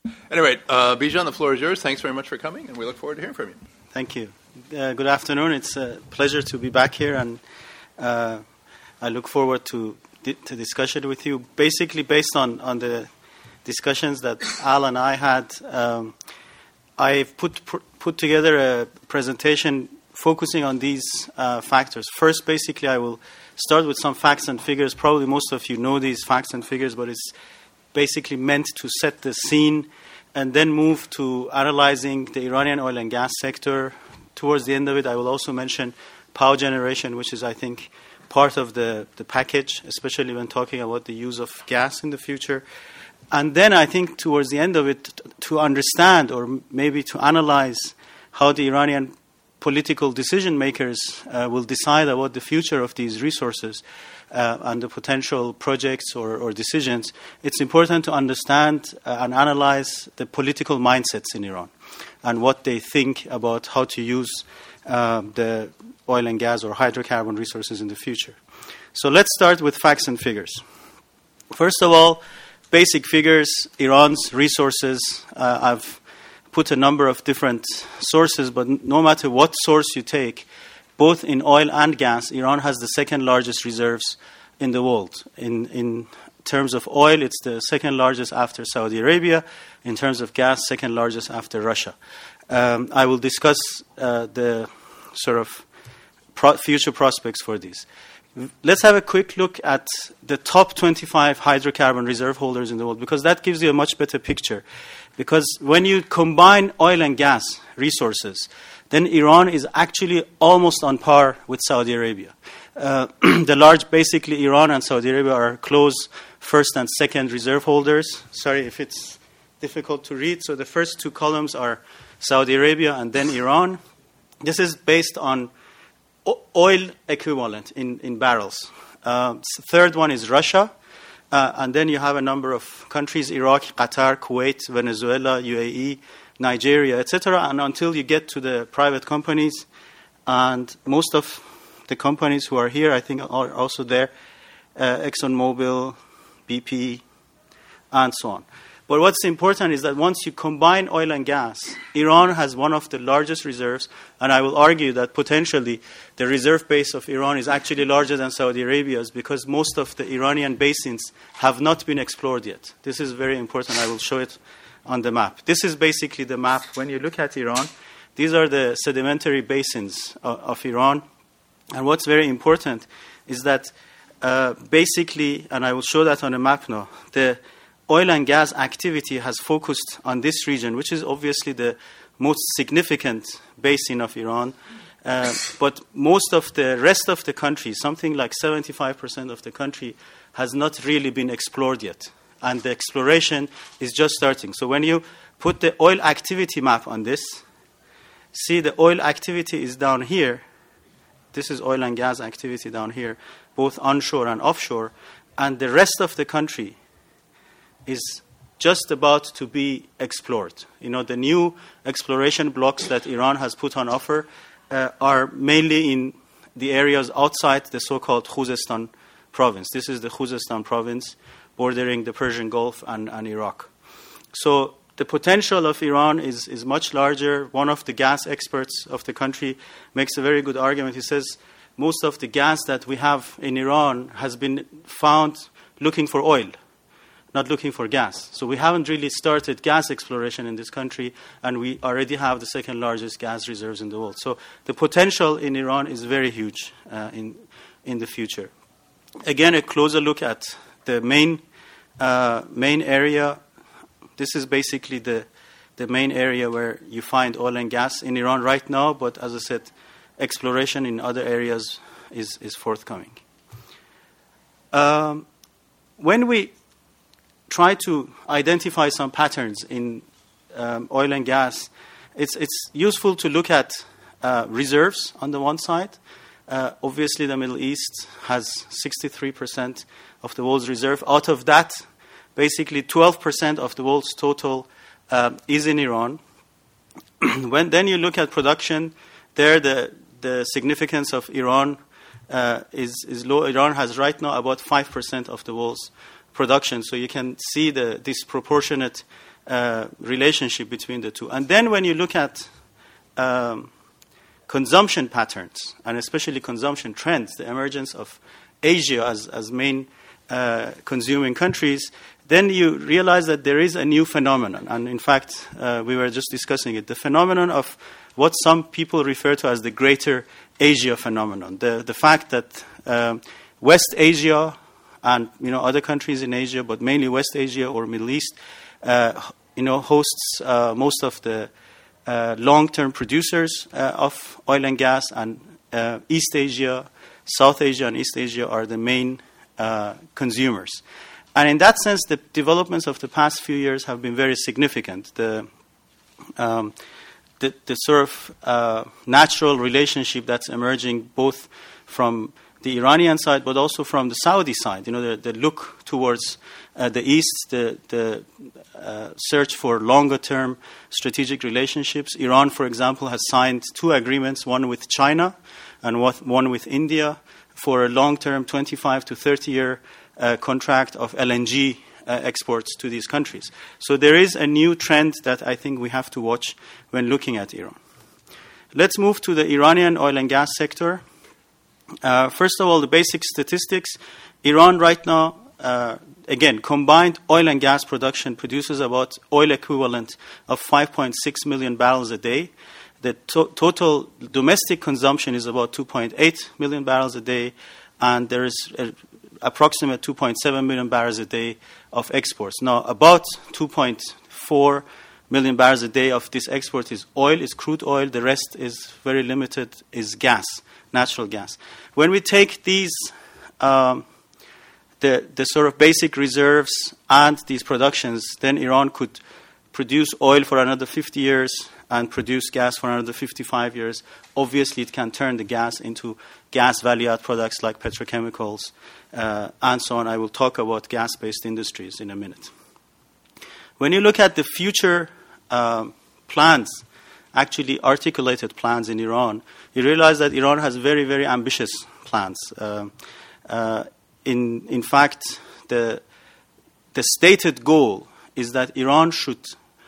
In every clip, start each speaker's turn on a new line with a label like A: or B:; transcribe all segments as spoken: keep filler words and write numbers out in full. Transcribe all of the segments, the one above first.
A: Anyway, uh, Bijan, the floor is yours. Thanks very much for coming, and we look forward to hearing from you.
B: Thank you. Uh, good afternoon. It's a pleasure to be back here, and uh, I look forward to di- to discussion with you. Basically, based on, on the discussions that Al and I had, um, I've put pr- put together a presentation focusing on these uh, factors. First, basically, I will start with some facts and figures. Probably most of you know these facts and figures, but it's basically meant to set the scene, and then move to analyzing the Iranian oil and gas sector. Towards the end of it, I will also mention power generation, which is, I think, part of the, the package, especially when talking about the use of gas in the future. And then I think towards the end of it, to understand or maybe to analyze how the Iranian political decision makers uh, will decide about the future of these resources uh, and the potential projects or, or decisions, it's important to understand uh, and analyze the political mindsets in Iran and what they think about how to use uh, the oil and gas or hydrocarbon resources in the future. So let's start with facts and figures. First of all, basic figures, Iran's resources. Uh, I've put a number of different sources, but no matter what source you take, both in oil and gas, Iran has the second largest reserves in the world. In, in terms of oil, it's the second largest after Saudi Arabia. In terms of gas, second largest after Russia. Um, I will discuss uh, the sort of pro- future prospects for these. Let's have a quick look at the top twenty-five hydrocarbon reserve holders in the world, because that gives you a much better picture. Because when you combine oil and gas resources, then Iran is actually almost on par with Saudi Arabia. Uh, the large, basically, Iran and Saudi Arabia are close first and second reserve holders. Sorry if it's difficult to read. So the first two columns are Saudi Arabia and then Iran. This is based on oil equivalent in, in barrels. Uh, third one is Russia. Uh, and then you have a number of countries, Iraq, Qatar, Kuwait, Venezuela, U A E, Nigeria, et cetera. And until you get to the private companies, and most of the companies who are here, I think, are also there, uh, ExxonMobil, B P, and so on. But what's important is that once you combine oil and gas, Iran has one of the largest reserves, and I will argue that potentially the reserve base of Iran is actually larger than Saudi Arabia's, because most of the Iranian basins have not been explored yet. This is very important. I will show it on the map. This is basically the map. When you look at Iran, these are the sedimentary basins of, of Iran. And what's very important is that uh, basically, and I will show that on a map now, the oil and gas activity has focused on this region, which is obviously the most significant basin of Iran. Uh, but most of the rest of the country, something like seventy-five percent of the country, has not really been explored yet. And the exploration is just starting. So when you put the oil activity map on this, see the oil activity is down here. This is oil and gas activity down here, both onshore and offshore. And the rest of the country is just about to be explored. You know, the new exploration blocks that Iran has put on offer uh, are mainly in the areas outside the so-called Khuzestan province. This is the Khuzestan province bordering the Persian Gulf and, and Iraq. So the potential of Iran is, is much larger. One of the gas experts of the country makes a very good argument. He says most of the gas that we have in Iran has been found looking for oil, not looking for gas. So we haven't really started gas exploration in this country, and we already have the second largest gas reserves in the world. So the potential in Iran is very huge uh, in in the future. Again, a closer look at the main uh, main area. This is basically the the main area where you find oil and gas in Iran right now, but as I said, exploration in other areas is, is forthcoming. Um, when we try to identify some patterns in um, oil and gas, it's it's useful to look at uh, reserves on the one side. Uh, obviously, the Middle East has sixty-three percent of the world's reserve. Out of that, basically twelve percent of the world's total uh, is in Iran. When then you look at production, there the the significance of Iran uh, is is low. Iran has right now about five percent of the world's production, so you can see the disproportionate uh, relationship between the two. And then when you look at um, consumption patterns, and especially consumption trends, the emergence of Asia as, as main uh, consuming countries, then you realize that there is a new phenomenon. And in fact, uh, we were just discussing it, the phenomenon of what some people refer to as the Greater Asia phenomenon. The, the fact that um, West Asia and you know other countries in Asia, but mainly West Asia or Middle East, uh, you know, hosts uh, most of the uh, long-term producers uh, of oil and gas, and uh, East Asia, South Asia, and East Asia are the main uh, consumers. And in that sense, the developments of the past few years have been very significant. The um, the, the sort of uh, natural relationship that's emerging both from the Iranian side, but also from the Saudi side. You know, the, the look towards uh, the East, the, the uh, search for longer-term strategic relationships. Iran, for example, has signed two agreements, one with China and one with India, for a long-term twenty-five to thirty-year uh, contract of L N G uh, exports to these countries. So there is a new trend that I think we have to watch when looking at Iran. Let's move to the Iranian oil and gas sector. Uh, first of all, the basic statistics. Iran right now, uh, again, combined oil and gas production produces about oil equivalent of five point six million barrels a day. The to- total domestic consumption is about two point eight million barrels a day, and there is a, approximate two point seven million barrels a day of exports. Now, about two point four million barrels a day of this export is oil, is crude oil. The rest is very limited, is gas, natural gas. When we take these, um, the, the sort of basic reserves and these productions, then Iran could produce oil for another fifty years and produce gas for another fifty-five years. Obviously, it can turn the gas into gas value-add products like petrochemicals uh, and so on. I will talk about gas-based industries in a minute. When you look at the future um, plans, actually articulated plans in Iran, you realize that Iran has very, very ambitious plans. Uh, uh, in, in fact, the, the stated goal is that Iran should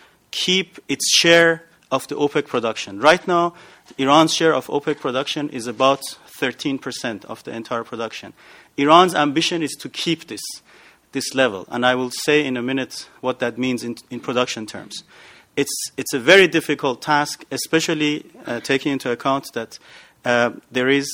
B: keep its share of the OPEC production. Right now, Iran's share of OPEC production is about thirteen percent of the entire production. Iran's ambition is to keep this, this level, and I will say in a minute what that means in, in production terms. It's, it's a very difficult task, especially uh, taking into account that uh, there is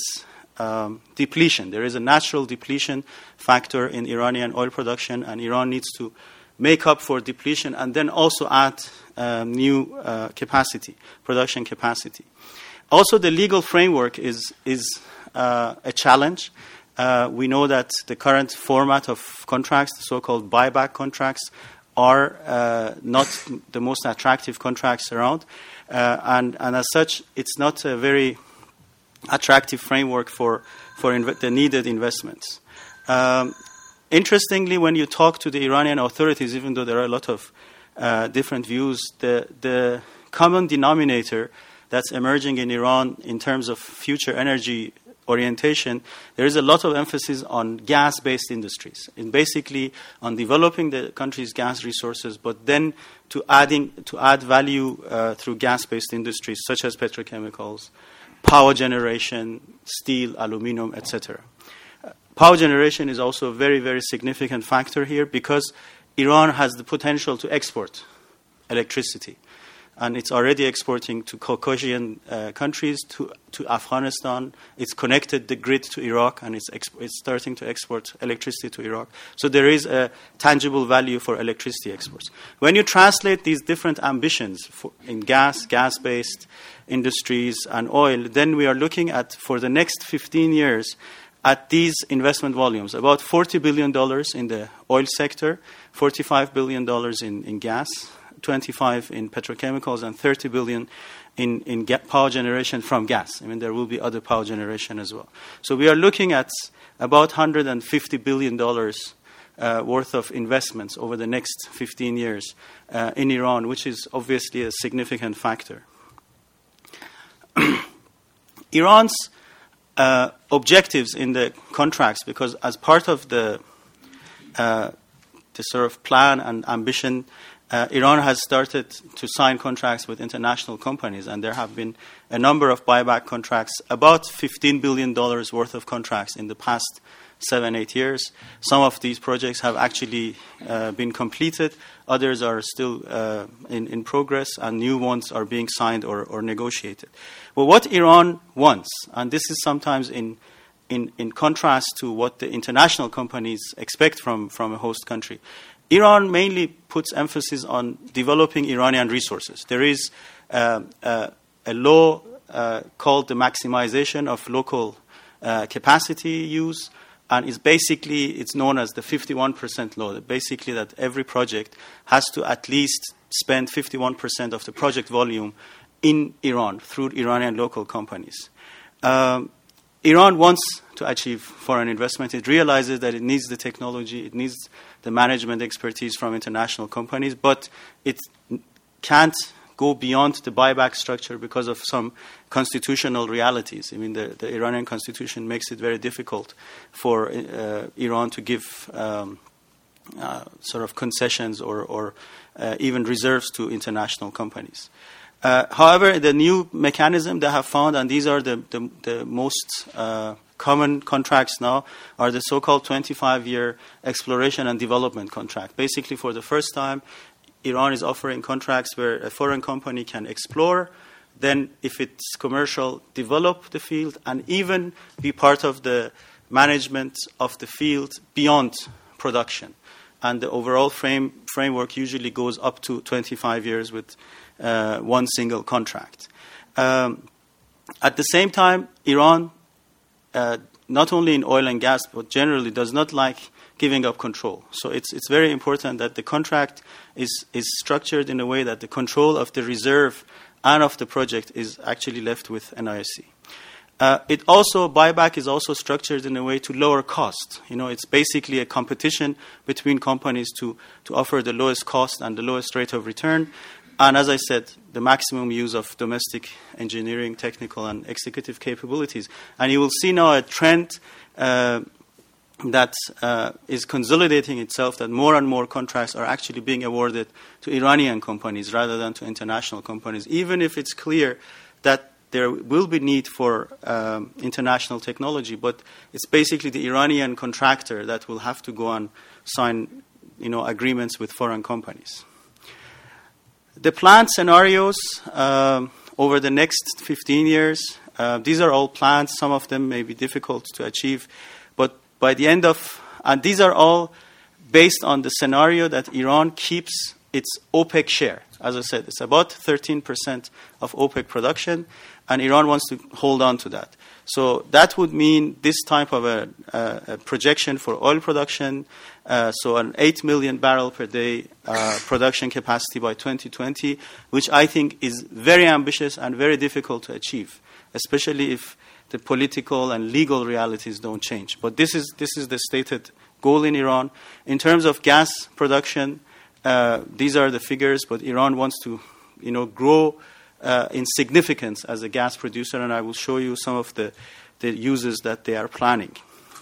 B: um, depletion. There is a natural depletion factor in Iranian oil production, and Iran needs to make up for depletion and then also add um, new uh, capacity, production capacity. Also, the legal framework is, is uh, a challenge. Uh, we know that the current format of contracts, the so-called buyback contracts, are uh, not the most attractive contracts around. Uh, and, and as such, it's not a very attractive framework for, for inv- the needed investments. Um, interestingly, when you talk to the Iranian authorities, even though there are a lot of uh, different views, the, the common denominator that's emerging in Iran in terms of future energy orientation, there is a lot of emphasis on gas-based industries, and basically on developing the country's gas resources, but then to adding to add value uh, through gas-based industries such as petrochemicals, power generation, steel, aluminum, et cetera. Uh, power generation is also a very, very significant factor here because Iran has the potential to export electricity. And it's already exporting to Caucasian uh, countries, to, to Afghanistan. It's connected the grid to Iraq, and it's, exp- it's starting to export electricity to Iraq. So there is a tangible value for electricity exports. When you translate these different ambitions for, in gas, gas-based industries, and oil, then we are looking at, for the next fifteen years, at these investment volumes, about forty billion dollars in the oil sector, forty-five billion dollars in, in gas, twenty-five in petrochemicals, and thirty billion in, in power generation from gas. I mean, there will be other power generation as well. So we are looking at about one hundred fifty billion dollars uh, worth of investments over the next fifteen years uh, in Iran, which is obviously a significant factor. Iran's uh, objectives in the contracts, because as part of the, uh, the sort of plan and ambition, uh, Iran has started to sign contracts with international companies, and there have been a number of buyback contracts, about fifteen billion dollars worth of contracts in the past seven, eight years. Some of these projects have actually uh, been completed. Others are still uh, in, in progress, and new ones are being signed or, or negotiated. Well, what Iran wants, and this is sometimes in, in, in contrast to what the international companies expect from, from a host country, Iran mainly puts emphasis on developing Iranian resources. There is uh, uh, a law uh, called the maximization of local uh, capacity use, and it's basically, it's known as the fifty-one percent law. Basically, that every project has to at least spend fifty-one percent of the project volume in Iran through Iranian local companies. Um, Iran wants to achieve foreign investment. It realizes that it needs the technology, it needs the management expertise from international companies, but it can't go beyond the buyback structure because of some constitutional realities. I mean, the, the Iranian constitution makes it very difficult for uh, Iran to give um, uh, sort of concessions or, or uh, even reserves to international companies. Uh, however, the new mechanism they have found, and these are the, the, the most uh, common contracts now, are the so-called twenty-five year exploration and development contract. Basically, for the first time, Iran is offering contracts where a foreign company can explore, then if it's commercial, develop the field, and even be part of the management of the field beyond production. And the overall frame, framework usually goes up to twenty-five years with uh, one single contract. Um, at the same time, Iran, uh, not only in oil and gas, but generally does not like giving up control. So it's it's very important that the contract is, is structured in a way that the control of the reserve and of the project is actually left with N I S C. Uh, it also, buyback is also structured in a way to lower cost. You know, it's basically a competition between companies to, to offer the lowest cost and the lowest rate of return. And as I said, the maximum use of domestic engineering, technical, and executive capabilities. And you will see now a trend uh, that uh, is consolidating itself, that more and more contracts are actually being awarded to Iranian companies rather than to international companies, even if it's clear that there will be need for um, international technology, but it's basically the Iranian contractor that will have to go and sign, you know, agreements with foreign companies. The planned scenarios um, over the next fifteen years, uh, these are all planned. Some of them may be difficult to achieve, but by the end of, and these are all based on the scenario that Iran keeps its OPEC share. As I said, it's about thirteen percent of OPEC production, and Iran wants to hold on to that. So that would mean this type of a, a, a projection for oil production, uh, so an eight million barrel per day uh, production capacity by twenty twenty, which I think is very ambitious and very difficult to achieve, especially if the political and legal realities don't change. But this is this is the stated goal in Iran. In terms of gas production, uh, these are the figures, but Iran wants to, you know, grow uh, in significance as a gas producer, and I will show you some of the, the uses that they are planning.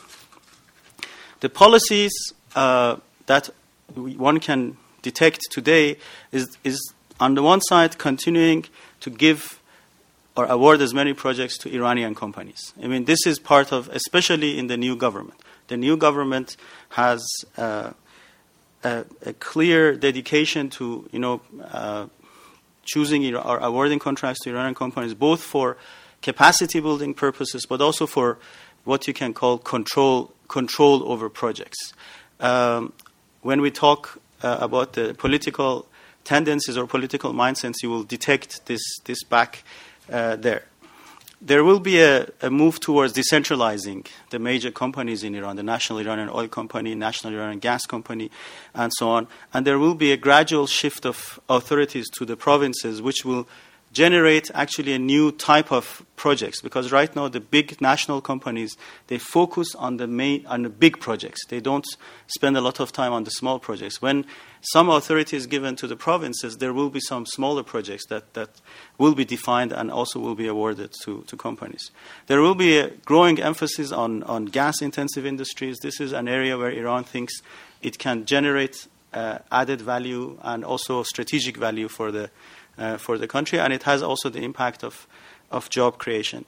B: The policies uh, that one can detect today is, is, on the one side, continuing to give or award as many projects to Iranian companies. I mean, this is part of, especially in the new government. The new government has uh, a, a clear dedication to, you know, uh, choosing or awarding contracts to Iranian companies, both for capacity building purposes, but also for what you can call control control over projects. Um, when we talk uh, about the political tendencies or political mindsets, you will detect this this back uh, there. There will be a, a move towards decentralizing the major companies in Iran, the National Iranian Oil Company, National Iranian Gas Company, and so on. And there will be a gradual shift of authorities to the provinces, which will generate actually a new type of projects. Because right now the big national companies, they focus on the main, on the big projects. They don't spend a lot of time on the small projects. When some authority is given to the provinces, there will be some smaller projects that, that will be defined and also will be awarded to, to companies. There will be a growing emphasis on, on gas-intensive industries. This is an area where Iran thinks it can generate uh, added value and also strategic value for the uh, for the country, and it has also the impact of of job creation.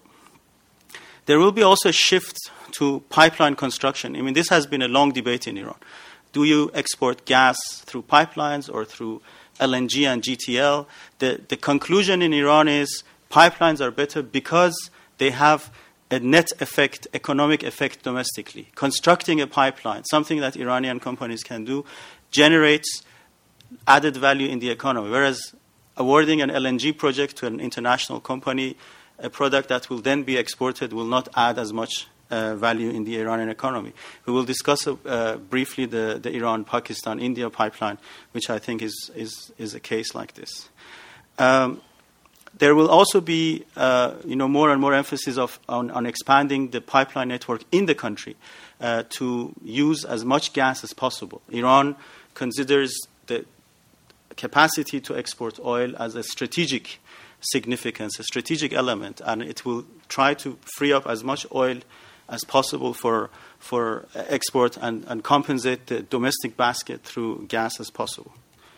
B: There will be also a shift to pipeline construction. I mean, this has been a long debate in Iran. Do you export gas through pipelines or through L N G and G T L? The, the conclusion in Iran is pipelines are better because they have a net effect, economic effect domestically. Constructing a pipeline, something that Iranian companies can do, generates added value in the economy, whereas awarding an L N G project to an international company, a product that will then be exported, will not add as much uh, value in the Iranian economy. We will discuss uh, briefly the, the Iran-Pakistan-India pipeline, which I think is, is, is a case like this. Um, there will also be uh, you know, more and more emphasis of, on, on expanding the pipeline network in the country uh, to use as much gas as possible. Iran considers the capacity to export oil as a strategic significance, a strategic element, and it will try to free up as much oil as possible for for export and, and compensate the domestic basket through gas as possible.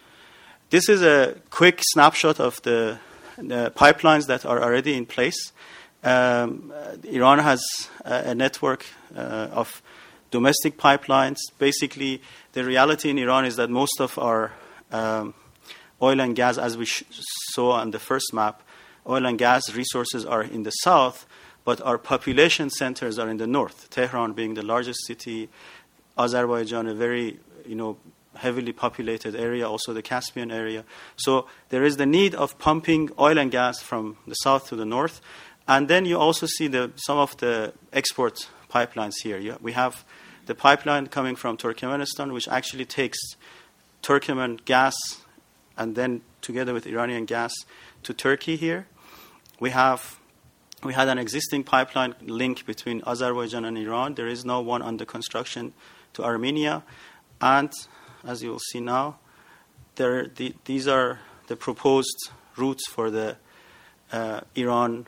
B: This is a quick snapshot of the, the pipelines that are already in place. Um, Iran has a, a network uh, of domestic pipelines. Basically, the reality in Iran is that most of our um, oil and gas, as we sh- saw on the first map, oil and gas resources are in the south, but our population centers are in the north. Tehran being the largest city, Azerbaijan a very, you know, heavily populated area, also the Caspian area. So there is the need of pumping oil and gas from the south to the north. And then you also see the, some of the export pipelines here. You, we have the pipeline coming from Turkmenistan, which actually takes Turkmen gas and then together with Iranian gas to Turkey here. We have we had an existing pipeline link between Azerbaijan and Iran. There is now one under construction to Armenia. And as you will see now, there the, these are the proposed routes for the uh, Iran,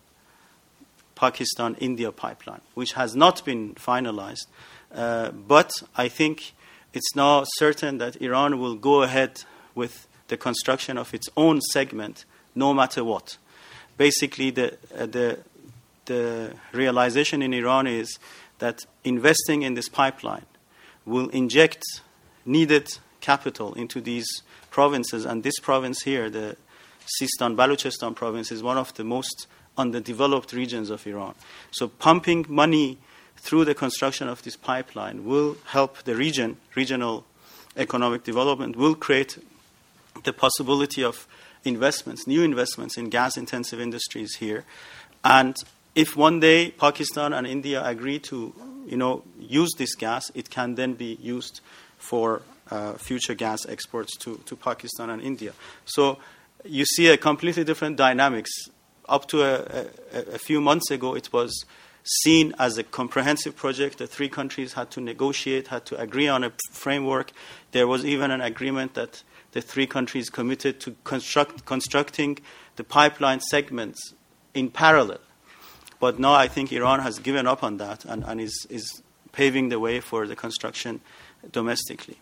B: Pakistan, India pipeline, which has not been finalized. Uh, but I think it's now certain that Iran will go ahead with the construction of its own segment, no matter what. Basically, the uh, the the realization in Iran is that investing in this pipeline will inject needed capital into these provinces, and this province here, the Sistan Baluchistan province, is one of the most underdeveloped regions of Iran. So pumping money through the construction of this pipeline will help the region, regional economic development, will create the possibility of investments, new investments in gas-intensive industries here. And if one day Pakistan and India agree to, you know, use this gas, it can then be used for uh, future gas exports to, to Pakistan and India. So you see a completely different dynamics. Up to a, a, a few months ago, it was seen as a comprehensive project. The three countries had to negotiate, had to agree on a framework. There was even an agreement that the three countries committed to construct, constructing the pipeline segments in parallel. But now I think Iran has given up on that and, and is, is paving the way for the construction domestically.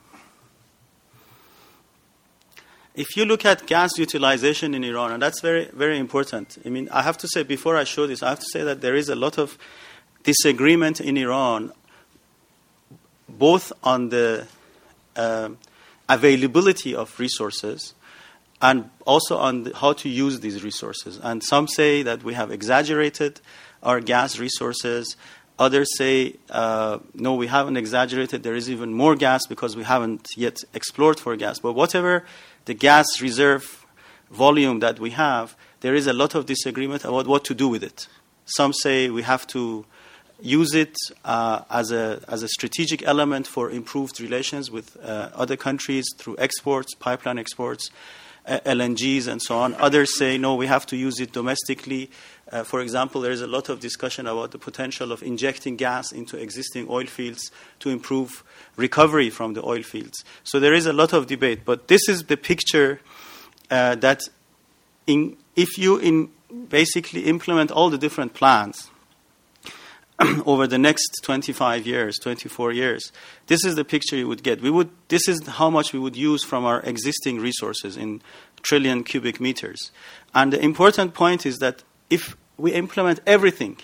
B: If you look at gas utilization in Iran, and that's very, very important. I mean, I have to say, before I show this, I have to say that there is a lot of disagreement in Iran, both on the uh, availability of resources and also on the, how to use these resources. And some say that we have exaggerated our gas resources. Others say, uh, no, we haven't exaggerated. There is even more gas because we haven't yet explored for gas. But whatever the gas reserve volume that we have, there is a lot of disagreement about what to do with it. Some say we have to use it uh, as a as a strategic element for improved relations with uh, other countries through exports, pipeline exports, uh, L N Gs, and so on. Others say, no, we have to use it domestically. Uh, for example, there is a lot of discussion about the potential of injecting gas into existing oil fields to improve recovery from the oil fields. So there is a lot of debate. But this is the picture uh, that in, if you in basically implement all the different plans, over the next twenty-five years, twenty-four years, this is the picture you would get. We would, this is how much we would use from our existing resources in trillion cubic meters. And the important point is that if we implement everything,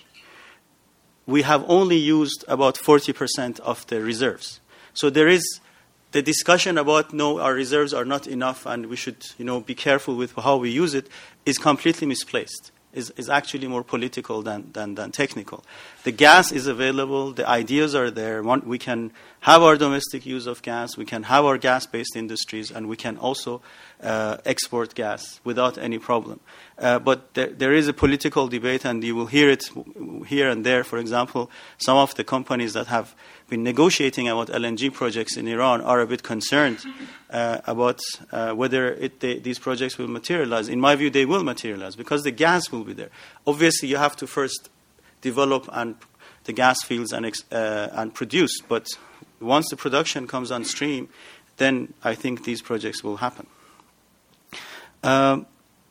B: we have only used about forty percent of the reserves. So there is the discussion about, no, our reserves are not enough and we should, you know, be careful with how we use it, is completely misplaced. Is, is actually more political than, than, than technical. The gas is available. The ideas are there. One, we can have our domestic use of gas. We can have our gas-based industries, and we can also uh, export gas without any problem. Uh, but there, there is a political debate, and you will hear it here and there. For example, some of the companies that have been negotiating about L N G projects in Iran are a bit concerned uh, about uh, whether it, they, these projects will materialize. In my view, they will materialize because the gas will be there. Obviously, you have to first develop and the gas fields and, ex, uh, and produce. But once the production comes on stream, then I think these projects will happen. Um,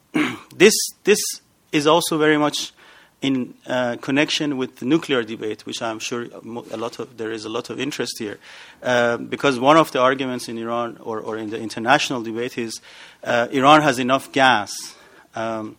B: this this is also very much in uh, connection with the nuclear debate, which I'm sure a lot of there is a lot of interest here, uh, because one of the arguments in Iran or, or in the international debate is uh, Iran has enough gas um,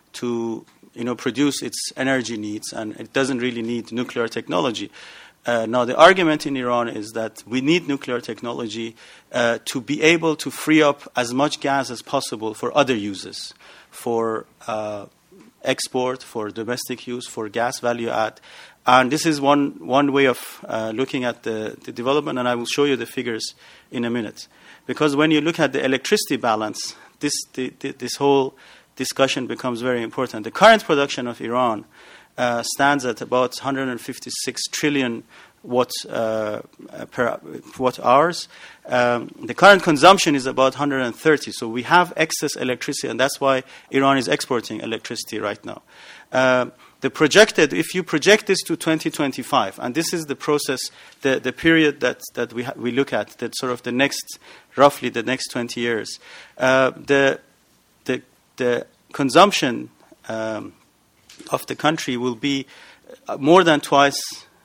B: to you know produce its energy needs, and it doesn't really need nuclear technology. Uh, now, the argument in Iran is that we need nuclear technology uh, to be able to free up as much gas as possible for other uses, for uh, export, for domestic use, for gas value add. And this is one, one way of uh, looking at the, the development, and I will show you the figures in a minute. Because when you look at the electricity balance, this, the, the, this whole discussion becomes very important. The current production of Iran uh, stands at about one hundred fifty-six trillion watt uh, per watt hours. Um, the current consumption is about one hundred thirty, so we have excess electricity, and that's why Iran is exporting electricity right now. Uh, the projected, if you project this to twenty twenty-five, and this is the process, the, the period that, that we, ha- we look at, that sort of the next, roughly the next twenty years, uh, the, the, the consumption um, of the country will be more than twice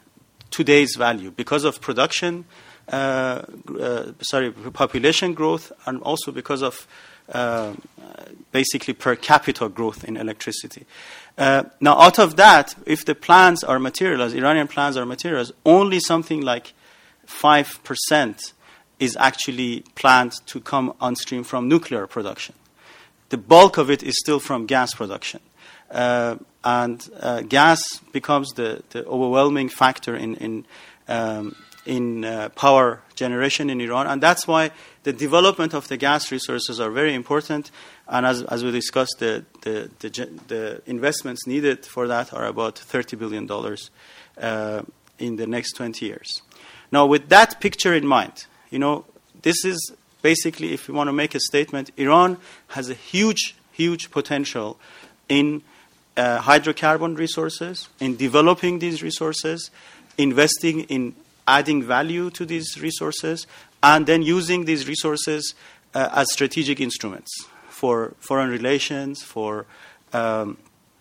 B: today's value because of production, uh, uh, sorry, population growth, and also because of uh, basically per capita growth in electricity. Uh, now, out of that, if the plans are materialized, Iranian plans are materialized, only something like five percent is actually planned to come on stream from nuclear production. The bulk of it is still from gas production. Uh, and uh, gas becomes the, the overwhelming factor in in, um, in uh, power generation in Iran, and that's why the development of the gas resources are very important. And as as we discussed, the the the, the investments needed for that are about thirty billion dollars uh, in the next twenty years. Now, with that picture in mind, you know, this is basically, if you want to make a statement, Iran has a huge, huge potential in Uh, hydrocarbon resources, in developing these resources, investing in adding value to these resources, and then using these resources uh, as strategic instruments for foreign relations, for um,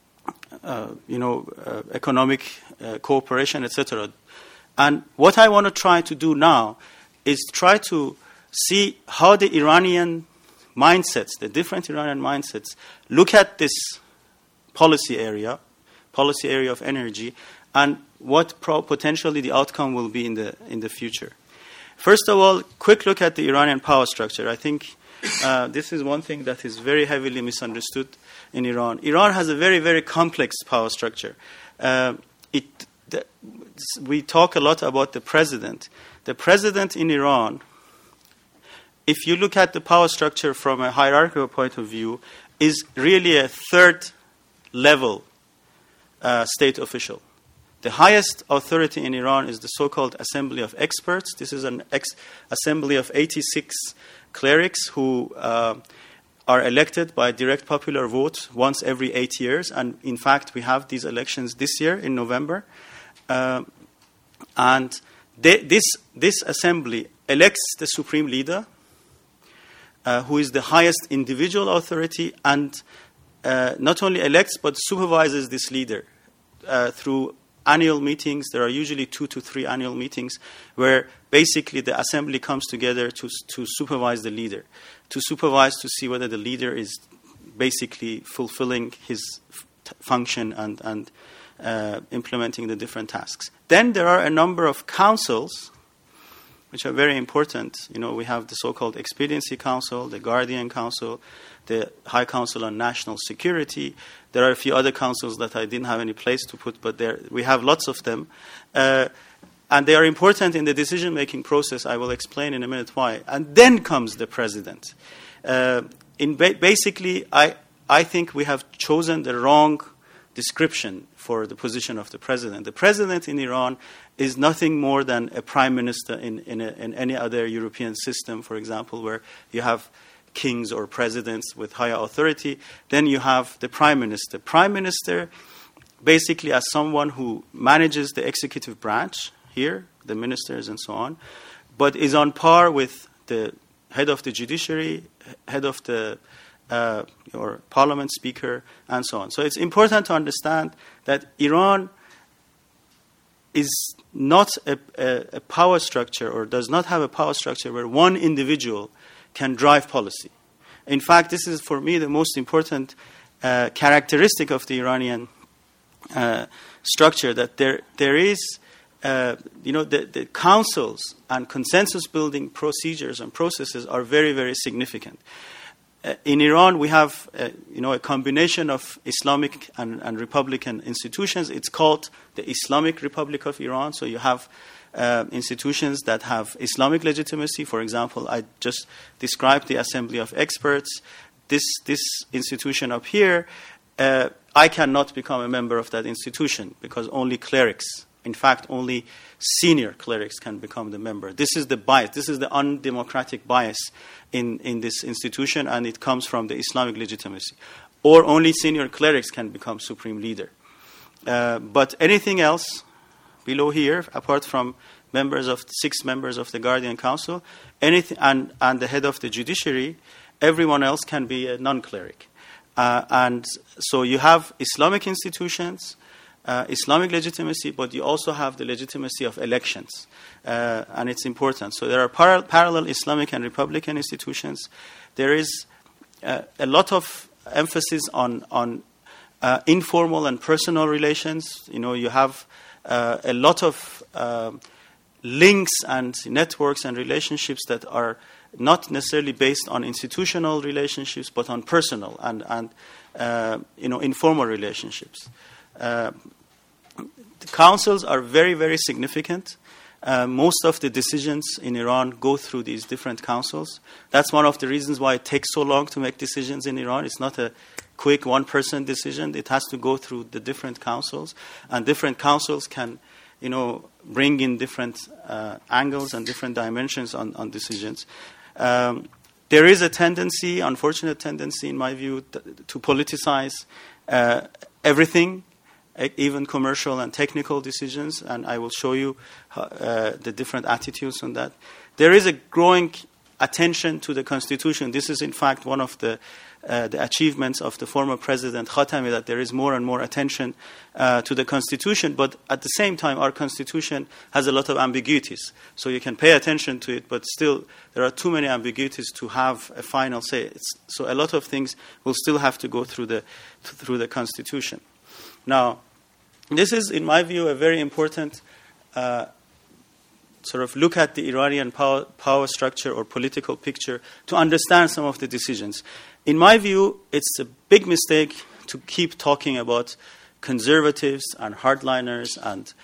B: uh, you know uh, economic uh, cooperation, et cetera. And what I want to try to do now is try to see how the Iranian mindsets, the different Iranian mindsets, look at this policy area, policy area of energy, and what pro- potentially the outcome will be in the in the future. First of all, quick look at the Iranian power structure. I think uh, this is one thing that is very heavily misunderstood in Iran. Iran has a very, very complex power structure. Uh, it the, we talk a lot about the president. The president in Iran, if you look at the power structure from a hierarchical point of view, is really a third level uh, state official. The highest authority in Iran is the so-called Assembly of Experts. This is an ex- assembly of eighty-six clerics who uh, are elected by direct popular vote once every eight years. And in fact, we have these elections this year in November. Uh, and they, this, this assembly elects the supreme leader, uh, who is the highest individual authority, and Uh, not only elects but supervises this leader uh, through annual meetings. There are usually two to three annual meetings where basically the assembly comes together to to supervise the leader, to supervise to see whether the leader is basically fulfilling his f- function and, and uh, implementing the different tasks. Then there are a number of councils which are very important. You know, we have the so-called Expediency Council, the Guardian Council, the High Council on National Security. There are a few other councils that I didn't have any place to put, but there we have lots of them. Uh, and they are important in the decision-making process. I will explain in a minute why. And then comes the president. Uh, in ba- basically, I, I think we have chosen the wrong description for the position of the president. The president in Iran is nothing more than a prime minister in, in, a, in any other European system, for example, where you have kings or presidents with higher authority. Then you have the prime minister. Prime minister, basically as someone who manages the executive branch here, the ministers and so on, but is on par with the head of the judiciary, head of the uh, or parliament speaker, and so on. So it's important to understand that Iran is not a, a, a power structure, or does not have a power structure where one individual can drive policy. In fact, this is for me the most important uh, characteristic of the Iranian uh, structure, that there there is, uh, you know, the, the councils and consensus-building procedures and processes are very, very significant. Uh, in Iran, we have, uh, you know, a combination of Islamic and, and Republican institutions. It's called the Islamic Republic of Iran. So you have uh, institutions that have Islamic legitimacy. For example, I just described the Assembly of Experts. This this institution up here, uh, I cannot become a member of that institution because only clerics, in fact, only senior clerics can become the member. This is the bias. This is the undemocratic bias in, in this institution, and it comes from the Islamic legitimacy. Or only senior clerics can become supreme leader. Uh, but anything else below here, apart from members of six members of the Guardian Council, anything and, and the head of the judiciary, everyone else can be a non-cleric. Uh, and so you have Islamic institutions, Uh, Islamic legitimacy, but you also have the legitimacy of elections, uh, and it's important. So there are par- parallel Islamic and Republican institutions. There is uh, a lot of emphasis on on uh, informal and personal relations. You know, you have uh, a lot of uh, links and networks and relationships that are not necessarily based on institutional relationships, but on personal and and uh, you know informal relationships. Uh, the councils are very, very significant. Uh, most of the decisions in Iran go through these different councils. That's one of the reasons why it takes so long to make decisions in Iran. It's not a quick one-person decision. It has to go through the different councils, and different councils can, you know, bring in different uh, angles and different dimensions on, on decisions. Um, there is a tendency, unfortunate tendency, in my view, t- to politicize uh, everything, even commercial and technical decisions, and I will show you uh, the different attitudes on that. There is a growing attention to the Constitution. This is, in fact, one of the, uh, the achievements of the former President Khatami, that there is more and more attention uh, to the Constitution, but at the same time, our Constitution has a lot of ambiguities. So you can pay attention to it, but still, there are too many ambiguities to have a final say. It's, so a lot of things will still have to go through the, through the Constitution. Now, this is, in my view, a very important uh, sort of look at the Iranian power, power structure or political picture to understand some of the decisions. In my view, it's a big mistake to keep talking about conservatives and hardliners and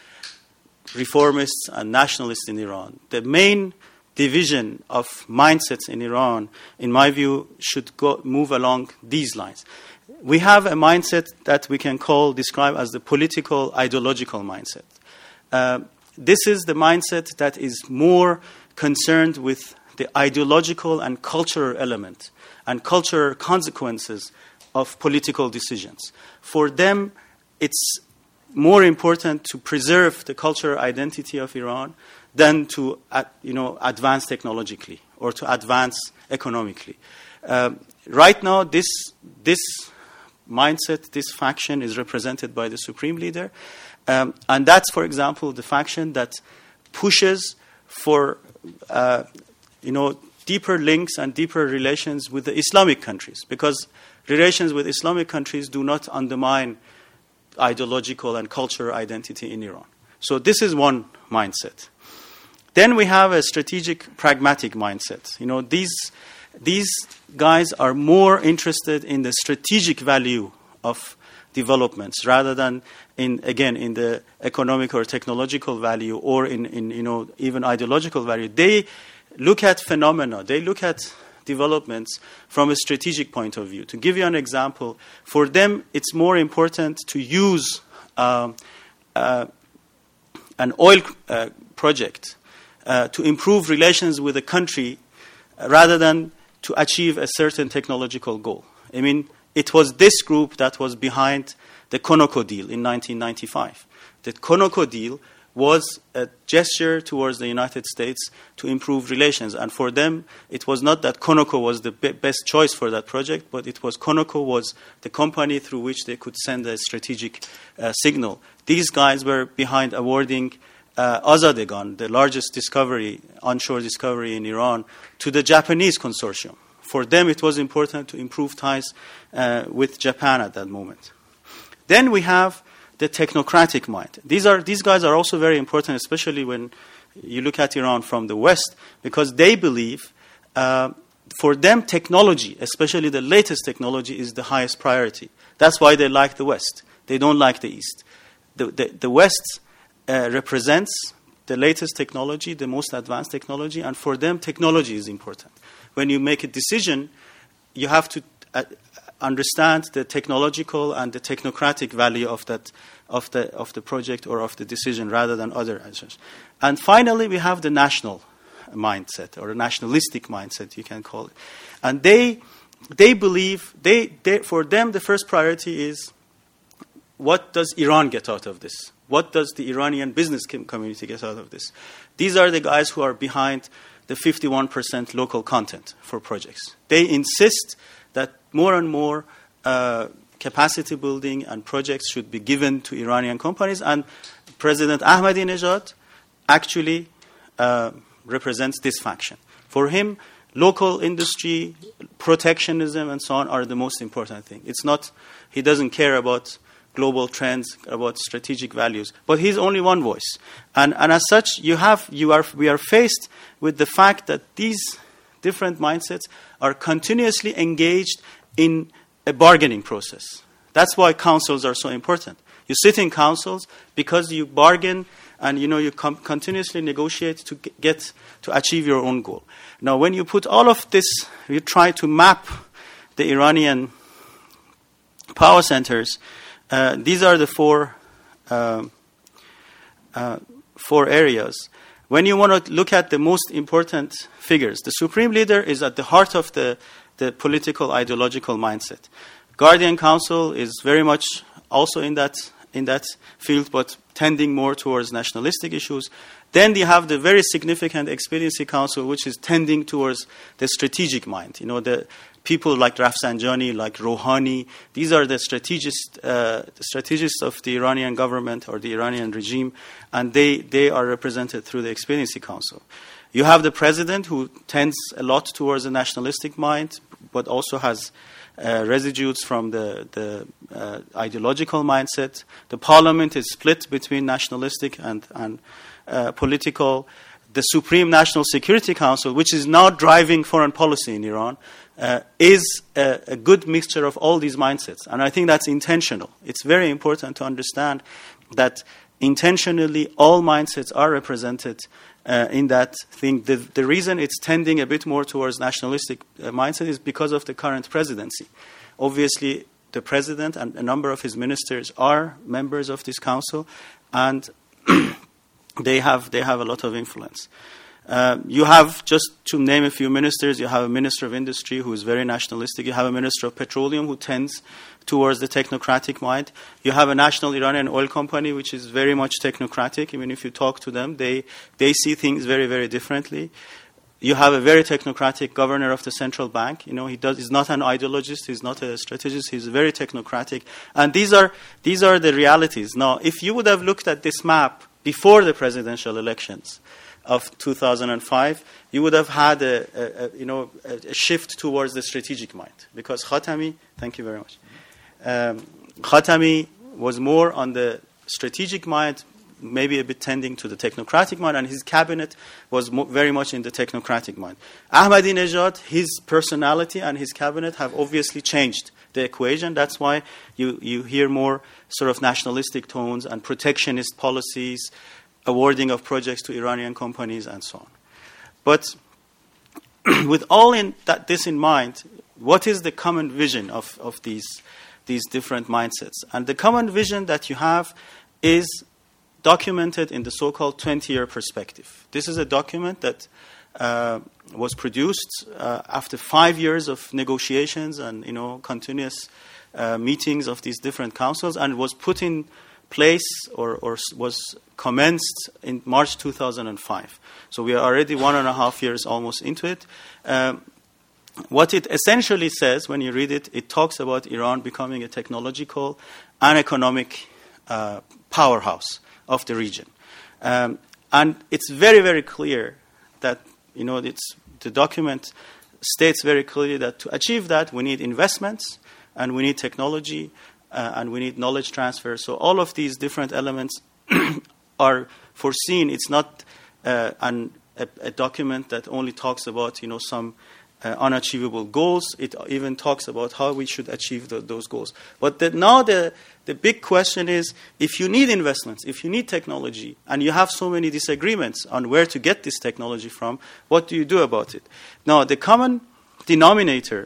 B: reformists and nationalists in Iran. The main division of mindsets in Iran, in my view, should go, move along these lines. We have a mindset that we can call, describe as the political ideological mindset. Uh, this is the mindset that is more concerned with the ideological and cultural element and cultural consequences of political decisions. For them, it's more important to preserve the cultural identity of Iran than to, uh, you know, advance technologically or to advance economically. Uh, right now, this this mindset, this faction is represented by the supreme leader. Um, and that's, for example, the faction that pushes for, uh, you know, deeper links and deeper relations with the Islamic countries, because relations with Islamic countries do not undermine ideological and cultural identity in Iran. So this is one mindset. Then we have a strategic, pragmatic mindset. You know, these these guys are more interested in the strategic value of developments rather than in, again, in the economic or technological value or in, in you know, even ideological value. They look at phenomena. They look at developments from a strategic point of view. To give you an example, for them, it's more important to use um, uh, an oil uh, project uh, to improve relations with a country uh, rather than to achieve a certain technological goal. I mean, it was this group that was behind the Conoco deal in nineteen ninety-five. The Conoco deal was a gesture towards the United States to improve relations. And for them, it was not that Conoco was the be- best choice for that project, but it was Conoco was the company through which they could send a strategic uh, signal. These guys were behind awarding uh, Azadegan, the largest discovery, onshore discovery in Iran, to the Japanese consortium. For them, it was important to improve ties uh, with Japan at that moment. Then we have the technocratic mind. These are these guys are also very important, especially when you look at Iran from the West, because they believe, uh, for them, technology, especially the latest technology, is the highest priority. That's why they like the West. They don't like the East. The, the, the West uh, represents the latest technology, the most advanced technology, and for them, technology is important. When you make a decision, you have to uh, understand the technological and the technocratic value of that of the of the project or of the decision rather than other answers. And finally, we have the national mindset or a nationalistic mindset, you can call it. And they they believe they, they for them the first priority is, what does Iran get out of this? What does the Iranian business community get out of this? These are the guys who are behind the fifty-one percent local content for projects. They insist that more and more uh, capacity building and projects should be given to Iranian companies, and President Ahmadinejad actually uh, represents this faction. For him, local industry, protectionism, and so on are the most important thing. It's not, he doesn't care about global trends, about strategic values, but he's only one voice. And, and as such, you have, you are, we are faced with the fact that these different mindsets are continuously engaged in a bargaining process. That's why councils are so important. You sit in councils because you bargain and you know you com- continuously negotiate to get to achieve your own goal. Now, when you put all of this, you try to map the Iranian power centers. Uh, these are the four uh, uh, four areas. When you want to look at the most important figures, the supreme leader is at the heart of the, the political ideological mindset. Guardian Council is very much also in that in that field, but tending more towards nationalistic issues. Then you have the very significant Expediency Council, which is tending towards the strategic mind. You know, the people like Rafsanjani, like Rouhani, these are the strategists, uh, the strategists of the Iranian government or the Iranian regime, and they, they are represented through the Expediency Council. You have the president, who tends a lot towards a nationalistic mind, but also has uh, residues from the, the uh, ideological mindset. The parliament is split between nationalistic and, and uh, political. The Supreme National Security Council, which is now driving foreign policy in Iran, uh, is a, a good mixture of all these mindsets. And I think that's intentional. It's very important to understand that intentionally all mindsets are represented uh, in that thing. The, the reason it's tending a bit more towards nationalistic uh, mindset is because of the current presidency. Obviously, the president and a number of his ministers are members of this council, and they have they have a lot of influence. Uh, you have, just to name a few ministers, you have a minister of industry who is very nationalistic. You have a minister of petroleum who tends towards the technocratic mind. You have a national Iranian oil company which is very much technocratic. I mean, if you talk to them, they they see things very, very differently. you have a very technocratic governor of the central bank. You know, he does. He's not an ideologist. He's not a strategist. He's very technocratic. And these are these are the realities. Now, if you would have looked at this map before the presidential elections of two thousand five, you would have had a, a, a you know a, a shift towards the strategic mind, because Khatami, thank you very much, um, Khatami was more on the strategic mind, maybe a bit tending to the technocratic mind, and his cabinet was mo- very much in the technocratic mind. Ahmadinejad, his personality and his cabinet have obviously changed the equation. That's why you, you hear more sort of nationalistic tones and protectionist policies, awarding of projects to Iranian companies, and so on. But with all in that, this in mind, what is the common vision of, of these, these different mindsets? And the common vision that you have is documented in the so-called twenty-year perspective. This is a document that uh, was produced uh, after five years of negotiations and, you know, continuous uh, meetings of these different councils, and was put in place or, or was commenced in March two thousand five. So we are already one and a half years almost into it. Um, what it essentially says, when you read it, it talks about Iran becoming a technological and economic uh, powerhouse of the region. Um, and it's very, very clear that, you know, it's, the document states very clearly that to achieve that, we need investments, and we need technology, uh, and we need knowledge transfer. So all of these different elements are foreseen. It's not uh, an, a, a document that only talks about, you know, some uh, unachievable goals. It even talks about how we should achieve the, those goals. But the, now the the big question is, if you need investments, if you need technology, and you have so many disagreements on where to get this technology from, what do you do about it? Now, the common denominator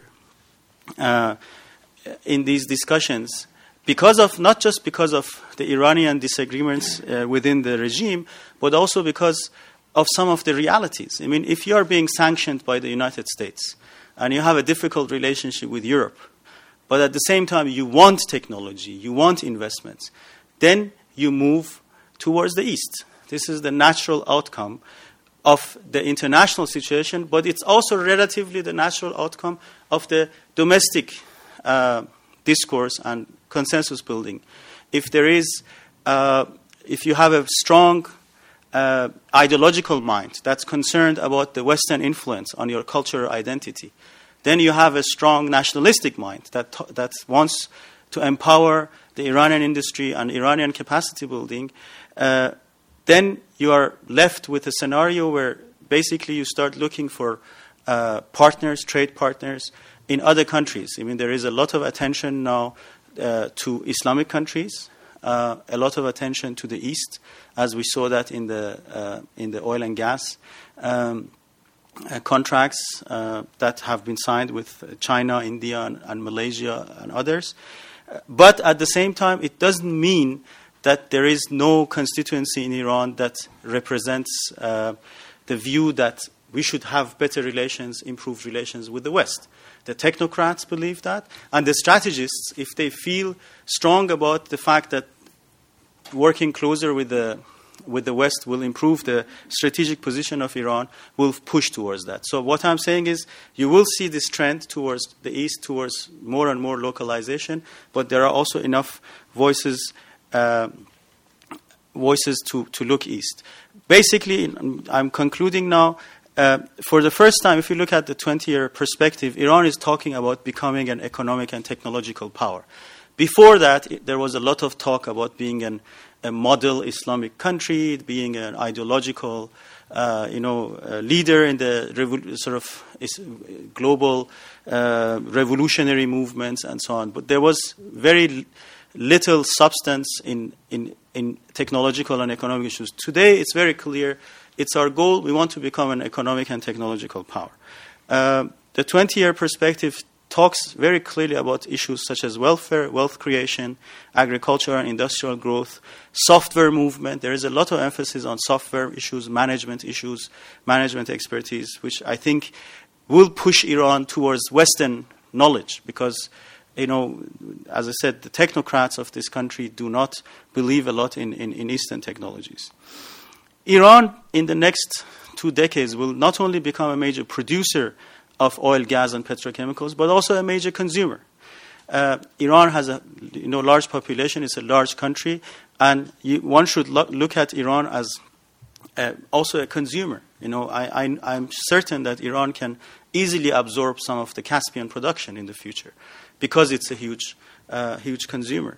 B: uh, in these discussions, because of not just because of the Iranian disagreements uh, within the regime, but also because of some of the realities. I mean, if you are being sanctioned by the United States and you have a difficult relationship with Europe, but at the same time you want technology, you want investments, then you move towards the East. This is the natural outcome of the international situation, but it's also relatively the natural outcome of the domestic uh, discourse and consensus building. If there is, uh, if you have a strong uh, ideological mind that's concerned about the Western influence on your cultural identity, then you have a strong nationalistic mind that that wants to empower the Iranian industry and Iranian capacity building. Uh, then you are left with a scenario where basically you start looking for uh, partners, trade partners in other countries. I mean, there is a lot of attention now uh, to Islamic countries, uh, a lot of attention to the East, as we saw that in the uh, in the oil and gas Um, Uh, contracts uh, that have been signed with China, India, and, and Malaysia and others. Uh, but at the same time, it doesn't mean that there is no constituency in Iran that represents uh, the view that we should have better relations, improved relations with the West. The technocrats believe that, and the strategists, if they feel strong about the fact that working closer with the with the West will improve the strategic position of Iran, will push towards that. So what I'm saying is you will see this trend towards the East, towards more and more localization, but there are also enough voices uh, voices to, to look East. Basically, I'm concluding now. Uh, for the first time, if you look at the twenty-year perspective, Iran is talking about becoming an economic and technological power. Before that, it, there was a lot of talk about being an a model Islamic country, being an ideological, uh, you know, uh, leader in the revo- sort of global uh, revolutionary movements and so on. But there was very l- little substance in, in in technological and economic issues. Today, it's very clear. It's our goal. We want to become an economic and technological power. Uh, the twenty-year perspective talks very clearly about issues such as welfare, wealth creation, agriculture and industrial growth, software movement. There is a lot of emphasis on software issues, management issues, management expertise, which I think will push Iran towards Western knowledge because, you know, as I said, the technocrats of this country do not believe a lot in, in, in Eastern technologies. Iran, in the next two decades will not only become a major producer of oil, gas, and petrochemicals, but also a major consumer. Uh, Iran has a you know large population; it's a large country, and you, one should lo- look at Iran as uh, also a consumer. You know, I, I, I'm certain that Iran can easily absorb some of the Caspian production in the future, because it's a huge, uh, huge consumer.